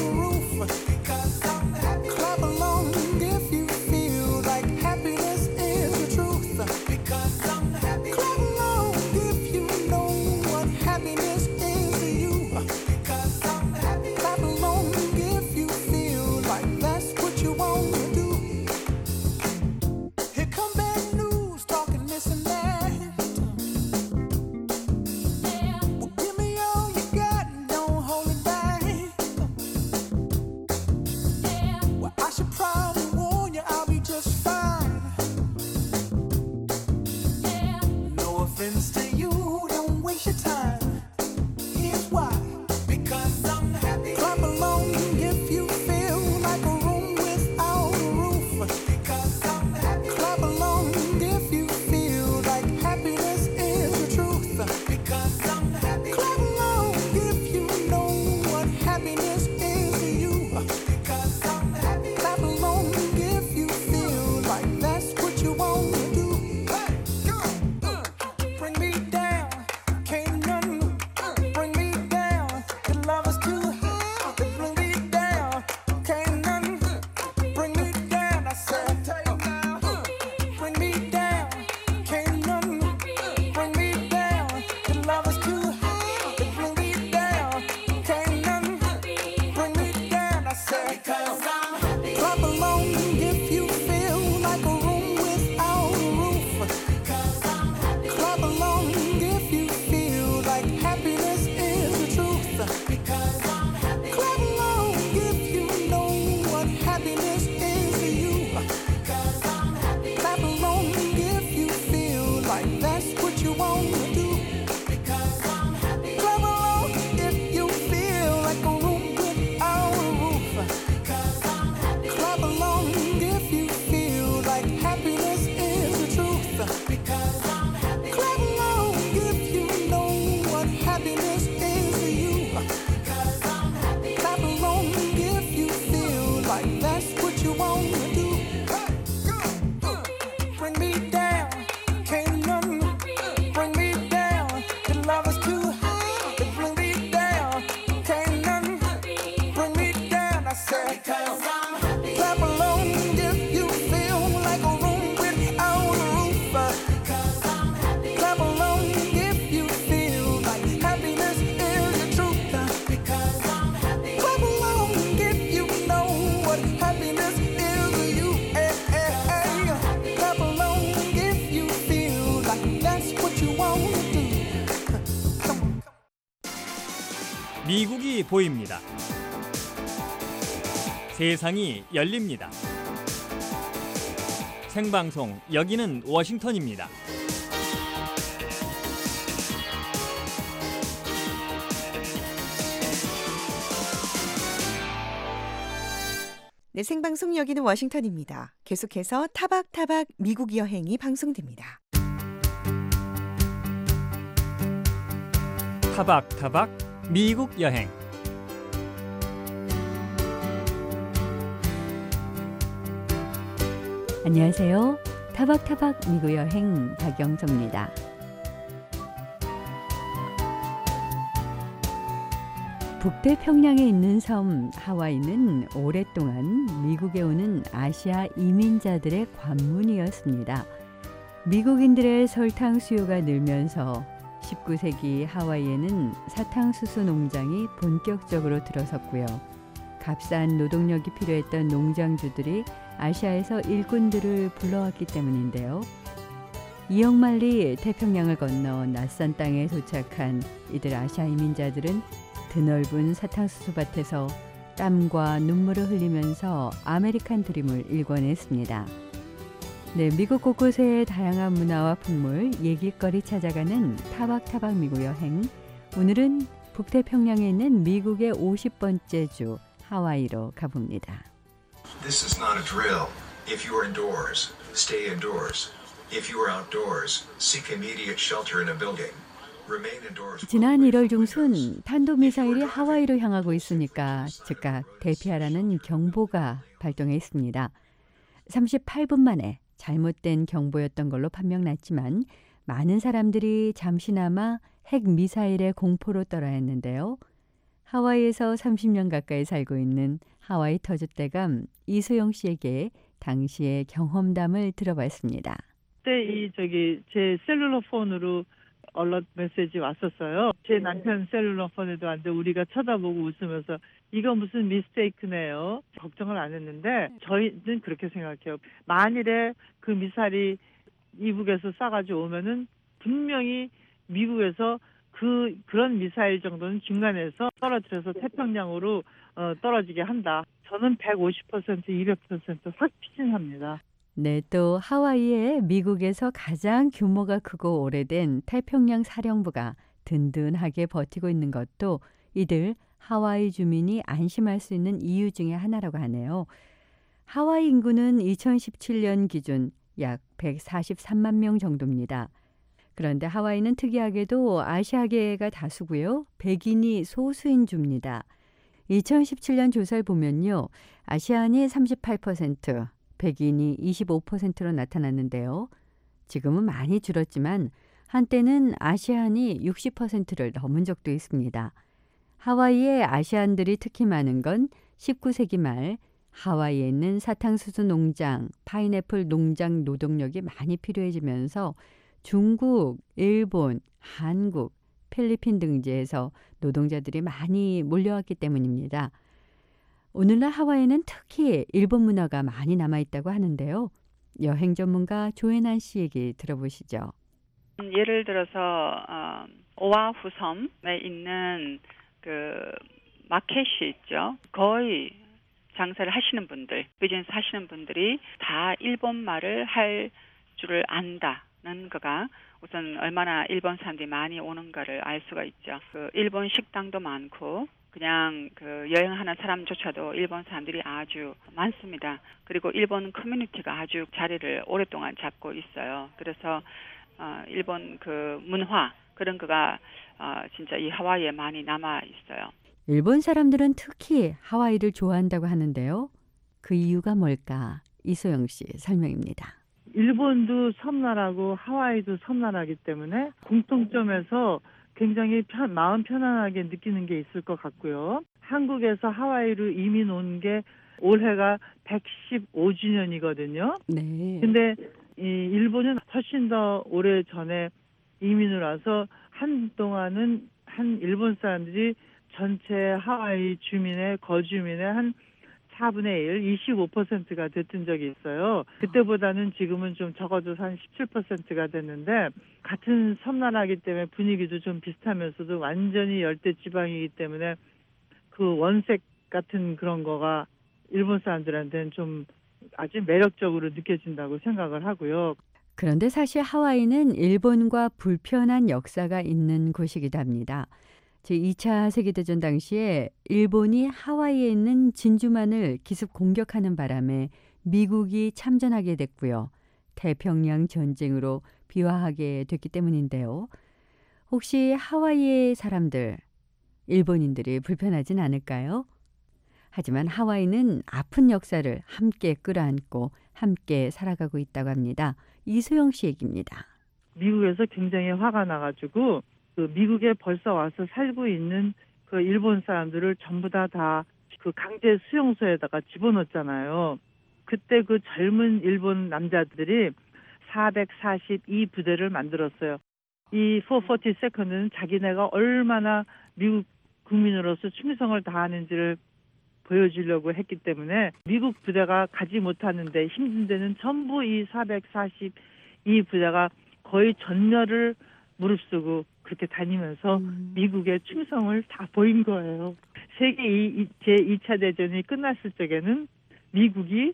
미국이 보입니다. 세상이 열립니다. 생방송 여기는 워싱턴입니다. 네, 생방송 여기는 워싱턴입니다. 계속해서 타박타박 미국 여행이 방송됩니다. 타박타박 미국 여행. 안녕하세요. 타박타박 미국 여행 박영서입니다. 북태평양에 있는 섬 하와이는 오랫동안 미국에 오는 아시아 이민자들의 관문이었습니다. 미국인들의 설탕 수요가 늘면서 십구 세기 하와이에는 사탕수수 농장이 본격적으로 들어섰고요. 값싼 노동력이 필요했던 농장주들이 아시아에서 일꾼들을 불러왔기 때문인데요. 이억만리 태평양을 건너 낯선 땅에 도착한 이들 아시아 이민자들은 드넓은 사탕수수 밭에서 땀과 눈물을 흘리면서 아메리칸 드림을 일궈냈습니다. 네, 미국 곳곳의 다양한 문화와 풍물, 얘기거리 찾아가는 타박타박 미국 여행. 오늘은 북태평양에 있는 미국의 오십 번째 주 하와이로 가봅니다. This is not a drill. If you are indoors, stay indoors. If you are outdoors, seek immediate shelter in a building. Remain indoors. 지난 일월 중순 탄도미사일이 하와이로 향하고 있으니까 즉각 대피하라는 경보가 발동했습니다. 삼십팔 분 만에 잘못된 경보였던 걸로 판명났지만 많은 사람들이 잠시나마 핵미사일의 공포로 떨어야 했는데요. 하와이에서 삼십 년 가까이 살고 있는 하와이 터줏대감 이소영 씨에게 당시의 경험담을 들어봤습니다. 그때 이 저기 제 셀룰러 폰으로 얼럿 메시지 왔었어요. 제 남편 셀룰러 폰에도 왔는데 우리가 쳐다보고 웃으면서 이거 무슨 미스테이크네요. 걱정을 안 했는데 저희는 그렇게 생각해요. 만일에 그 미사일이 이북에서 쏴가지고 오면은 분명히 미국에서 그 그런 미사일 정도는 중간에서 떨어뜨려서 태평양으로 어, 떨어지게 한다. 저는 백오십 퍼센트, 이백 퍼센트 확 추진합니다. 네, 또 하와이에 미국에서 가장 규모가 크고 오래된 태평양 사령부가 든든하게 버티고 있는 것도 이들 하와이 주민이 안심할 수 있는 이유 중에 하나라고 하네요. 하와이 인구는 이천십칠 년 기준 약 백사십삼만 명 정도입니다. 그런데 하와이는 특이하게도 아시아계가 다수고요. 백인이 소수인 주입니다. 이천십칠 년 조사를 보면요. 아시안이 삼십팔 퍼센트, 백인이 이십오 퍼센트로 나타났는데요. 지금은 많이 줄었지만 한때는 아시안이 육십 퍼센트를 넘은 적도 있습니다. 하와이에 아시안들이 특히 많은 건 십구 세기 말 하와이에 있는 사탕수수 농장, 파인애플 농장 노동력이 많이 필요해지면서 중국, 일본, 한국, 필리핀 등지에서 노동자들이 많이 몰려왔기 때문입니다. 오늘날 하와이는 특히 일본 문화가 많이 남아있다고 하는데요. 여행 전문가 조혜난 씨 얘기 들어보시죠. 예를 들어서 어, 오아후 섬에 있는 그 마켓이 있죠. 거의 장사를 하시는 분들, 비즈니스 하시는 분들이 다 일본 말을 할 줄을 안다는 거가 우선 얼마나 일본 사람들이 많이 오는가를 알 수가 있죠. 그 일본 식당도 많고 그냥 그 여행하는 사람조차도 일본 사람들이 아주 많습니다. 그리고 일본 커뮤니티가 아주 자리를 오랫동안 잡고 있어요. 그래서 어, 일본 그 문화 그런 거가 어, 진짜 이 하와이에 많이 남아 있어요. 일본 사람들은 특히 하와이를 좋아한다고 하는데요. 그 이유가 뭘까? 이소영 씨 설명입니다. 일본도 섬나라고 하와이도 섬나라이기 때문에 공통점에서 굉장히 편, 마음 편안하게 느끼는 게 있을 것 같고요. 한국에서 하와이로 이민 온 게 올해가 백십오 주년이거든요. 네. 근데 이 일본은 훨씬 더 오래 전에 이민을 와서 한동안은 한 일본 사람들이 전체 하와이 주민의 거주민의 한 사분의 일, 이십오 퍼센트가 됐던 적이 있어요. 그때보다는 지금은 좀 적어도 한 십칠 퍼센트가 됐는데 같은 섬나라이기 때문에 분위기도 좀 비슷하면서도 완전히 열대지방이기 때문에 그 원색 같은 그런 거가 일본 사람들한테는 좀 아주 매력적으로 느껴진다고 생각을 하고요. 그런데 사실 하와이는 일본과 불편한 역사가 있는 곳이기도 합니다. 제이 차 세계대전 당시에 일본이 하와이에 있는 진주만을 기습 공격하는 바람에 미국이 참전하게 됐고요. 태평양 전쟁으로 비화하게 됐기 때문인데요. 혹시 하와이의 사람들, 일본인들이 불편하진 않을까요? 하지만 하와이는 아픈 역사를 함께 끌어안고 함께 살아가고 있다고 합니다. 이소영 씨 얘기입니다. 미국에서 굉장히 화가 나가지고 그 미국에 벌써 와서 살고 있는 그 일본 사람들을 전부 다 다 그 강제 수용소에다가 집어넣었잖아요. 그때 그 젊은 일본 남자들이 사백사십이 부대를 만들었어요. 이 사백사십이는 자기네가 얼마나 미국 국민으로서 충성을 다하는지를 보여주려고 했기 때문에 미국 부대가 가지 못하는데 힘든 데는 전부 이 사백사십이 부대가 거의 전멸을 무릅쓰고 그렇게 다니면서 음. 미국의 충성을 다 보인 거예요. 세계 제이 차 대전이 끝났을 적에는 미국이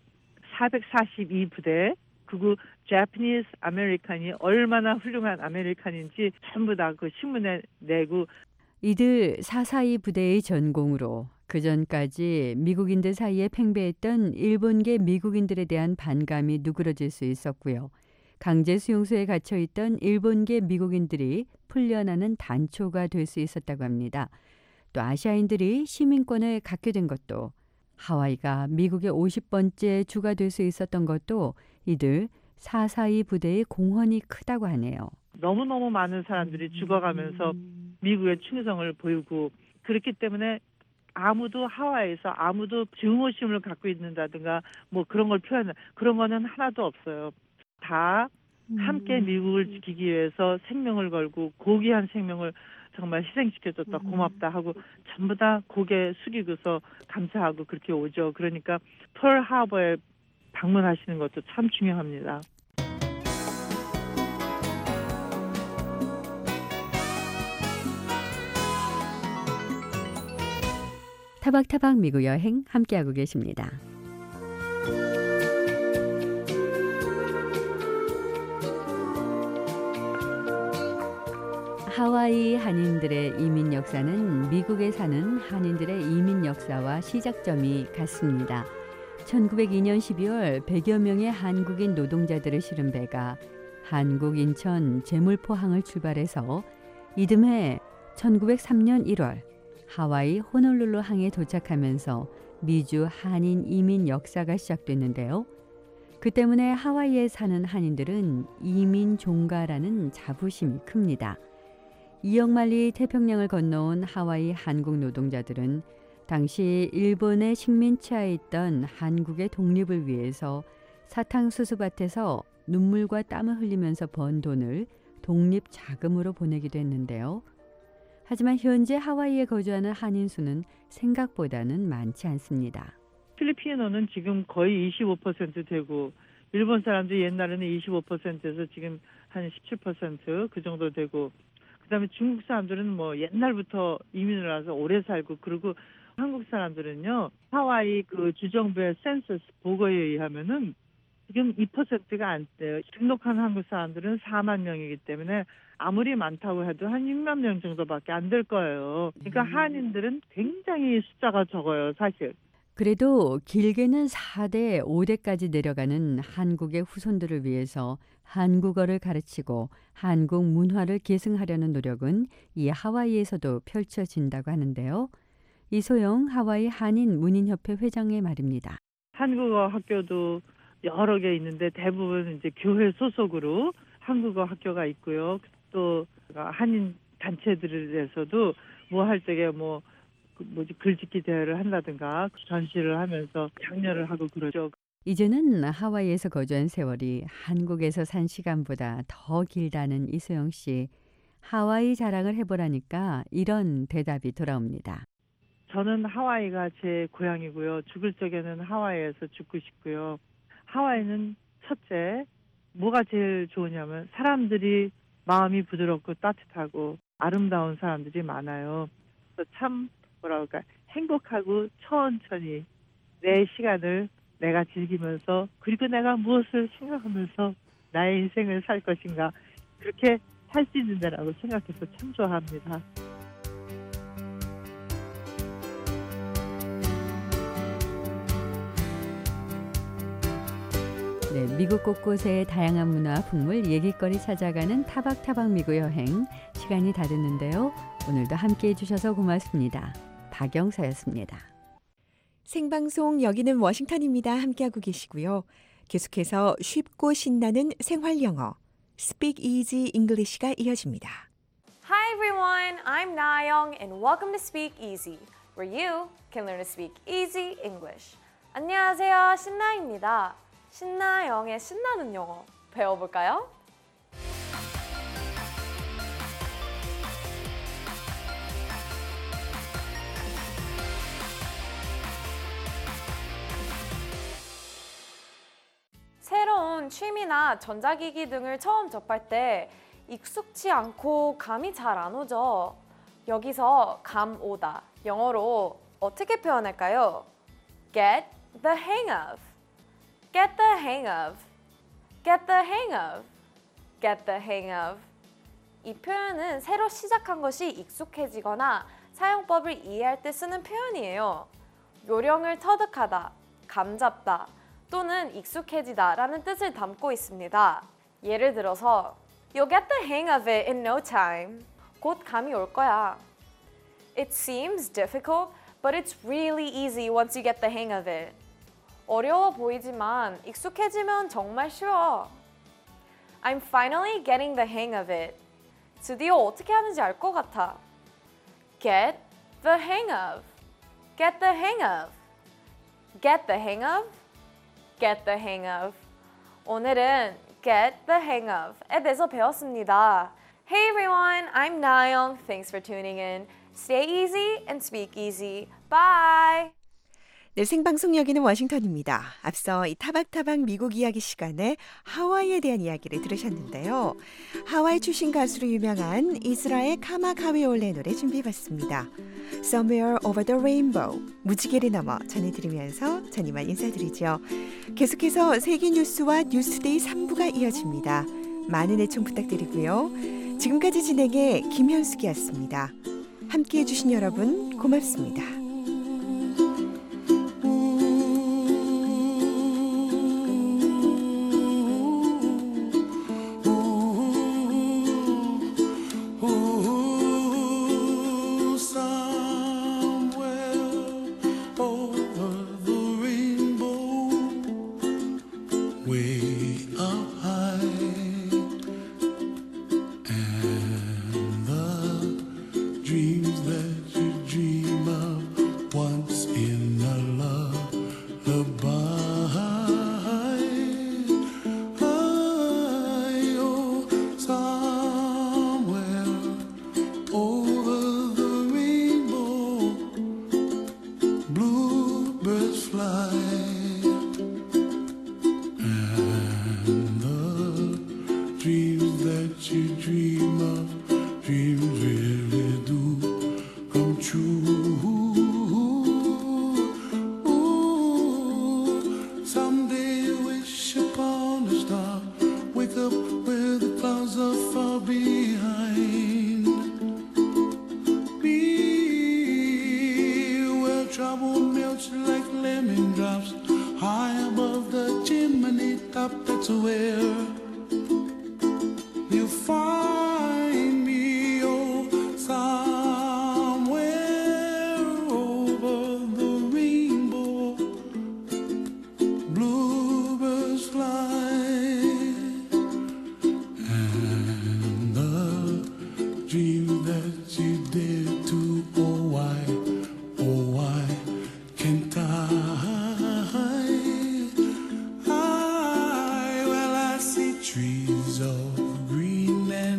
사백사십이 부대 그리고 Japanese 아메리칸이 얼마나 훌륭한 아메리칸인지 전부 다 그 신문에 내고 이들 사백사십이 부대의 전공으로 그전까지 미국인들 사이에 팽배했던 일본계 미국인들에 대한 반감이 누그러질 수 있었고요. 강제 수용소에 갇혀있던 일본계 미국인들이 풀려나는 단초가 될 수 있었다고 합니다. 또 아시아인들이 시민권을 갖게 된 것도 하와이가 미국의 오십 번째 주가 될 수 있었던 것도 이들 사백사십이 부대의 공헌이 크다고 하네요. 너무너무 많은 사람들이 죽어가면서 미국의 충성을 보이고 그렇기 때문에 아무도 하와이에서 아무도 증오심을 갖고 있는다든가 뭐 그런 걸 표현해 그런 거는 하나도 없어요. 다 함께 미국을 지키기 위해서 생명을 걸고 고귀한 생명을 정말 희생시켜줬다 고맙다 하고 전부 다 고개 숙이고서 감사하고 그렇게 오죠. 그러니까 펄하버에 방문하시는 것도 참 중요합니다. 타박타박 미국 여행 함께하고 계십니다. 하와이 한인들의 이민 역사는 미국에 사는 한인들의 이민 역사와 시작점이 같습니다. 천구백이 년 십이월 백여 명의 한국인 노동자들을 실은 배가 한국 인천 제물포항을 출발해서 이듬해 천구백삼 년 일월 하와이 호놀룰루 항에 도착하면서 미주 한인 이민 역사가 시작됐는데요. 그 때문에 하와이에 사는 한인들은 이민 종가라는 자부심이 큽니다. 이억 마리 태평양을 건너온 하와이 한국 노동자들은 당시 일본의 식민지하에 있던 한국의 독립을 위해서 사탕수수밭에서 눈물과 땀을 흘리면서 번 돈을 독립 자금으로 보내기도 했는데요. 하지만 현재 하와이에 거주하는 한인 수는 생각보다는 많지 않습니다. 필리핀어는 지금 거의 이십오 퍼센트 되고 일본 사람들이 옛날에는 이십오 퍼센트에서 지금 한 십칠 퍼센트 그 정도 되고 그다음에 중국 사람들은 뭐 옛날부터 이민을 와서 오래 살고 그리고 한국 사람들은요 하와이 그 주정부의 센서스 보고에 의하면은 지금 이 퍼센트가 안 돼요. 등록한 한국 사람들은 사만 명이기 때문에 아무리 많다고 해도 한 육만 명 정도밖에 안 될 거예요. 그러니까 한인들은 굉장히 숫자가 적어요, 사실. 그래도 길게는 사 대, 오 대까지 내려가는 한국의 후손들을 위해서 한국어를 가르치고 한국 문화를 계승하려는 노력은 이 하와이에서도 펼쳐진다고 하는데요. 이소영 하와이 한인 문인협회 회장의 말입니다. 한국어 학교도 여러 개 있는데 대부분 이제 교회 소속으로 한국어 학교가 있고요. 또 한인 단체들에서도 뭐 할 적에 뭐 뭐지 글짓기 대회를 한다든가 전시를 하면서 장려를 하고 그러죠. 이제는 하와이에서 거주한 세월이 한국에서 산 시간보다 더 길다는 이소영 씨. 하와이 자랑을 해보라니까 이런 대답이 돌아옵니다. 저는 하와이가 제 고향이고요. 죽을 적에는 하와이에서 죽고 싶고요. 하와이는 첫째, 뭐가 제일 좋으냐면 사람들이 마음이 부드럽고 따뜻하고 아름다운 사람들이 많아요. 그래서 참 뭐라 그럴까 행복하고 천천히 내 시간을 내가 즐기면서 그리고 내가 무엇을 생각하면서 나의 인생을 살 것인가 그렇게 살 수 있는 데라고 생각해서 참 좋아합니다. 네, 미국 곳곳의 다양한 문화, 풍물, 얘기거리 찾아가는 타박타박 미국 여행 시간이 다 됐는데요. 오늘도 함께해 주셔서 고맙습니다. 박영사였습니다. 생방송 여기는 워싱턴입니다. 함께하고 계시고요. 계속해서 쉽고 신나는 생활 영어 Speak Easy English가 이어집니다. Hi everyone, I'm Na-young and welcome to Speak Easy, where you can learn to speak easy English. 안녕하세요, 신나입니다. 신나영의 신나는 영어 배워볼까요? 새로운 취미나 전자기기 등을 처음 접할 때 익숙치 않고 감이 잘 안 오죠. 여기서 감 오다, 영어로 어떻게 표현할까요? Get the hang of. Get the hang of. Get the hang of. Get the hang of. 이 표현은 새로 시작한 것이 익숙해지거나 사용법을 이해할 때 쓰는 표현이에요. 요령을 터득하다, 감잡다 또는 익숙해지다 라는 뜻을 담고 있습니다. 예를 들어서 You'll get the hang of it in no time. 곧 감이 올 거야. It seems difficult, but it's really easy once you get the hang of it. 어려워 보이지만 익숙해지면 정말 쉬워. I'm finally getting the hang of it. 드디어 어떻게 하는지 알 것 같아. Get the hang of. Get the hang of. Get the hang of. Get the hang of. 오늘은 get the hang of에 대해서 배웠습니다. Hey everyone, I'm Na-young. Thanks for tuning in. Stay easy and speak easy. Bye! 네, 생방송 여기는 워싱턴입니다. 앞서 이 타박타박 미국 이야기 시간에 하와이에 대한 이야기를 들으셨는데요. 하와이 출신 가수로 유명한 이스라엘 카마 가위올레 노래 준비해봤습니다. Somewhere over the rainbow, 무지개를 넘어 전해드리면서 전 이만 인사드리죠. 계속해서 세계 뉴스와 뉴스데이 삼 부가 이어집니다. 많은 애청 부탁드리고요. 지금까지 진행의 김현숙이었습니다. 함께해 주신 여러분 고맙습니다.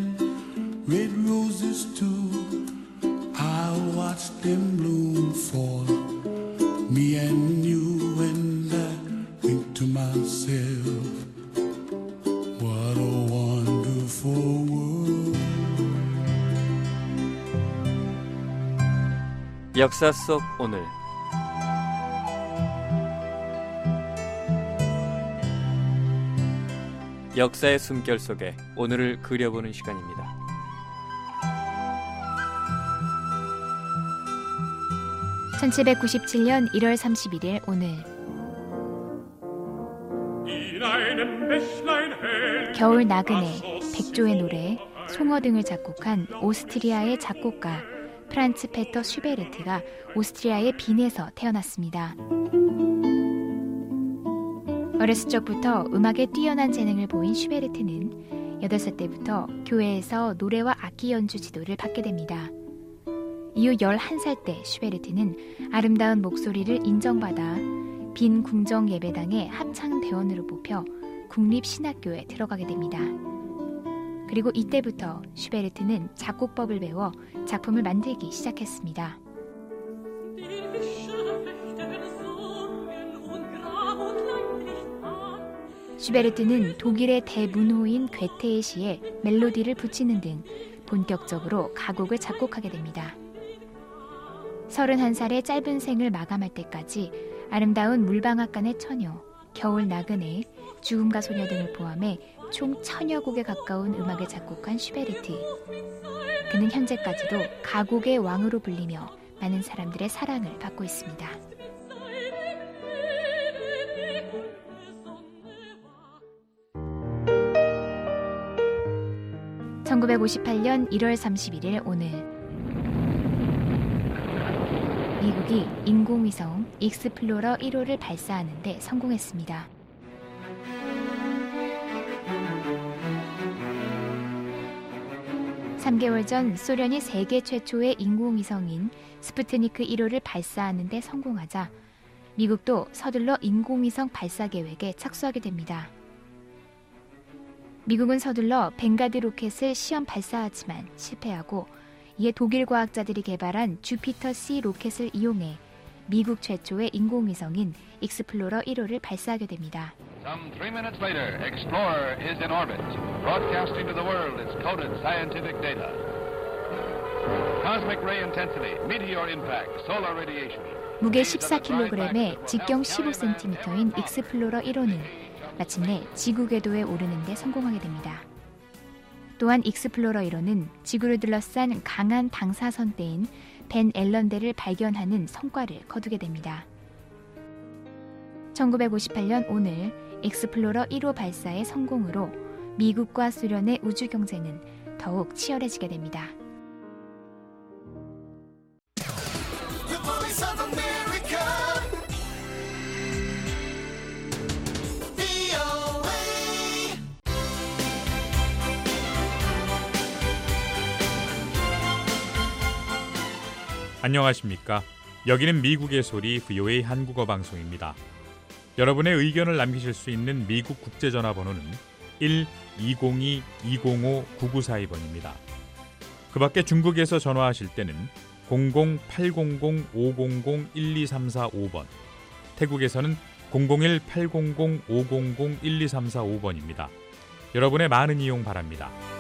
Red roses too, I watched them bloom for 역사 속 오늘. 역사의 숨결 속에 오늘을 그려보는 시간입니다. 천칠백구십칠 년 일월 삼십일일 오늘 겨울 나그네, 백조의 노래, 송어 등을 작곡한 오스트리아의 작곡가 프란츠 페터 슈베르트가 오스트리아의 빈에서 태어났습니다. 어렸을 적부터 음악에 뛰어난 재능을 보인 슈베르트는 여덟 살 때부터 교회에서 노래와 악기 연주 지도를 받게 됩니다. 이후 열한 살 때 슈베르트는 아름다운 목소리를 인정받아 빈 궁정 예배당의 합창대원으로 뽑혀 국립신학교에 들어가게 됩니다. 그리고 이때부터 슈베르트는 작곡법을 배워 작품을 만들기 시작했습니다. 슈베르트는 독일의 대문호인 괴테의 시에 멜로디를 붙이는 등 본격적으로 가곡을 작곡하게 됩니다. 서른한 살의 짧은 생을 마감할 때까지 아름다운 물방앗간의 처녀, 겨울 나그네, 죽음과 소녀 등을 포함해 총 천여 곡에 가까운 음악을 작곡한 슈베르트. 그는 현재까지도 가곡의 왕으로 불리며 많은 사람들의 사랑을 받고 있습니다. 천구백오십팔 년 일월 삼십일일 오늘 미국이 인공위성 익스플로러 일 호를 발사하는 데 성공했습니다. 삼 개월 전 소련이 세계 최초의 인공위성인 스푸트니크 일 호를 발사하는 데 성공하자 미국도 서둘러 인공위성 발사 계획에 착수하게 됩니다. 미국은 서둘러 벵가드 로켓을 시험 발사하지만 실패하고 이에 독일 과학자들이 개발한 주피터 C 로켓을 이용해 미국 최초의 인공위성인 익스플로러 일 호를 발사하게 됩니다. Some three minutes later, Explorer is in orbit, broadcasting to the world its coded scientific data. Cosmic ray intensity, meteor impact, solar radiation. 무게 십사 킬로그램에 직경 십오 센티미터인 익스플로러 일 호는 마침내 지구 궤도에 오르는 데 성공하게 됩니다. 또한 익스플로러 일 호는 지구를 둘러싼 강한 방사선대인 벤 앨런대를 발견하는 성과를 거두게 됩니다. 천구백오십팔 년 오늘 익스플로러 일 호 발사의 성공으로 미국과 소련의 우주 경쟁은 더욱 치열해지게 됩니다. 안녕하십니까? 여기는 미국의 소리 브이오에이 한국어 방송입니다. 여러분의 의견을 남기실 수 있는 미국 국제전화번호는 일 이공이 이공오 구구사이 번입니다. 그 밖에 중국에서 전화하실 때는 공공 팔공공 오공공 일이삼사오 번, 태국에서는 공공일 팔공공 오공공 일이삼사오 번입니다. 여러분의 많은 이용 바랍니다.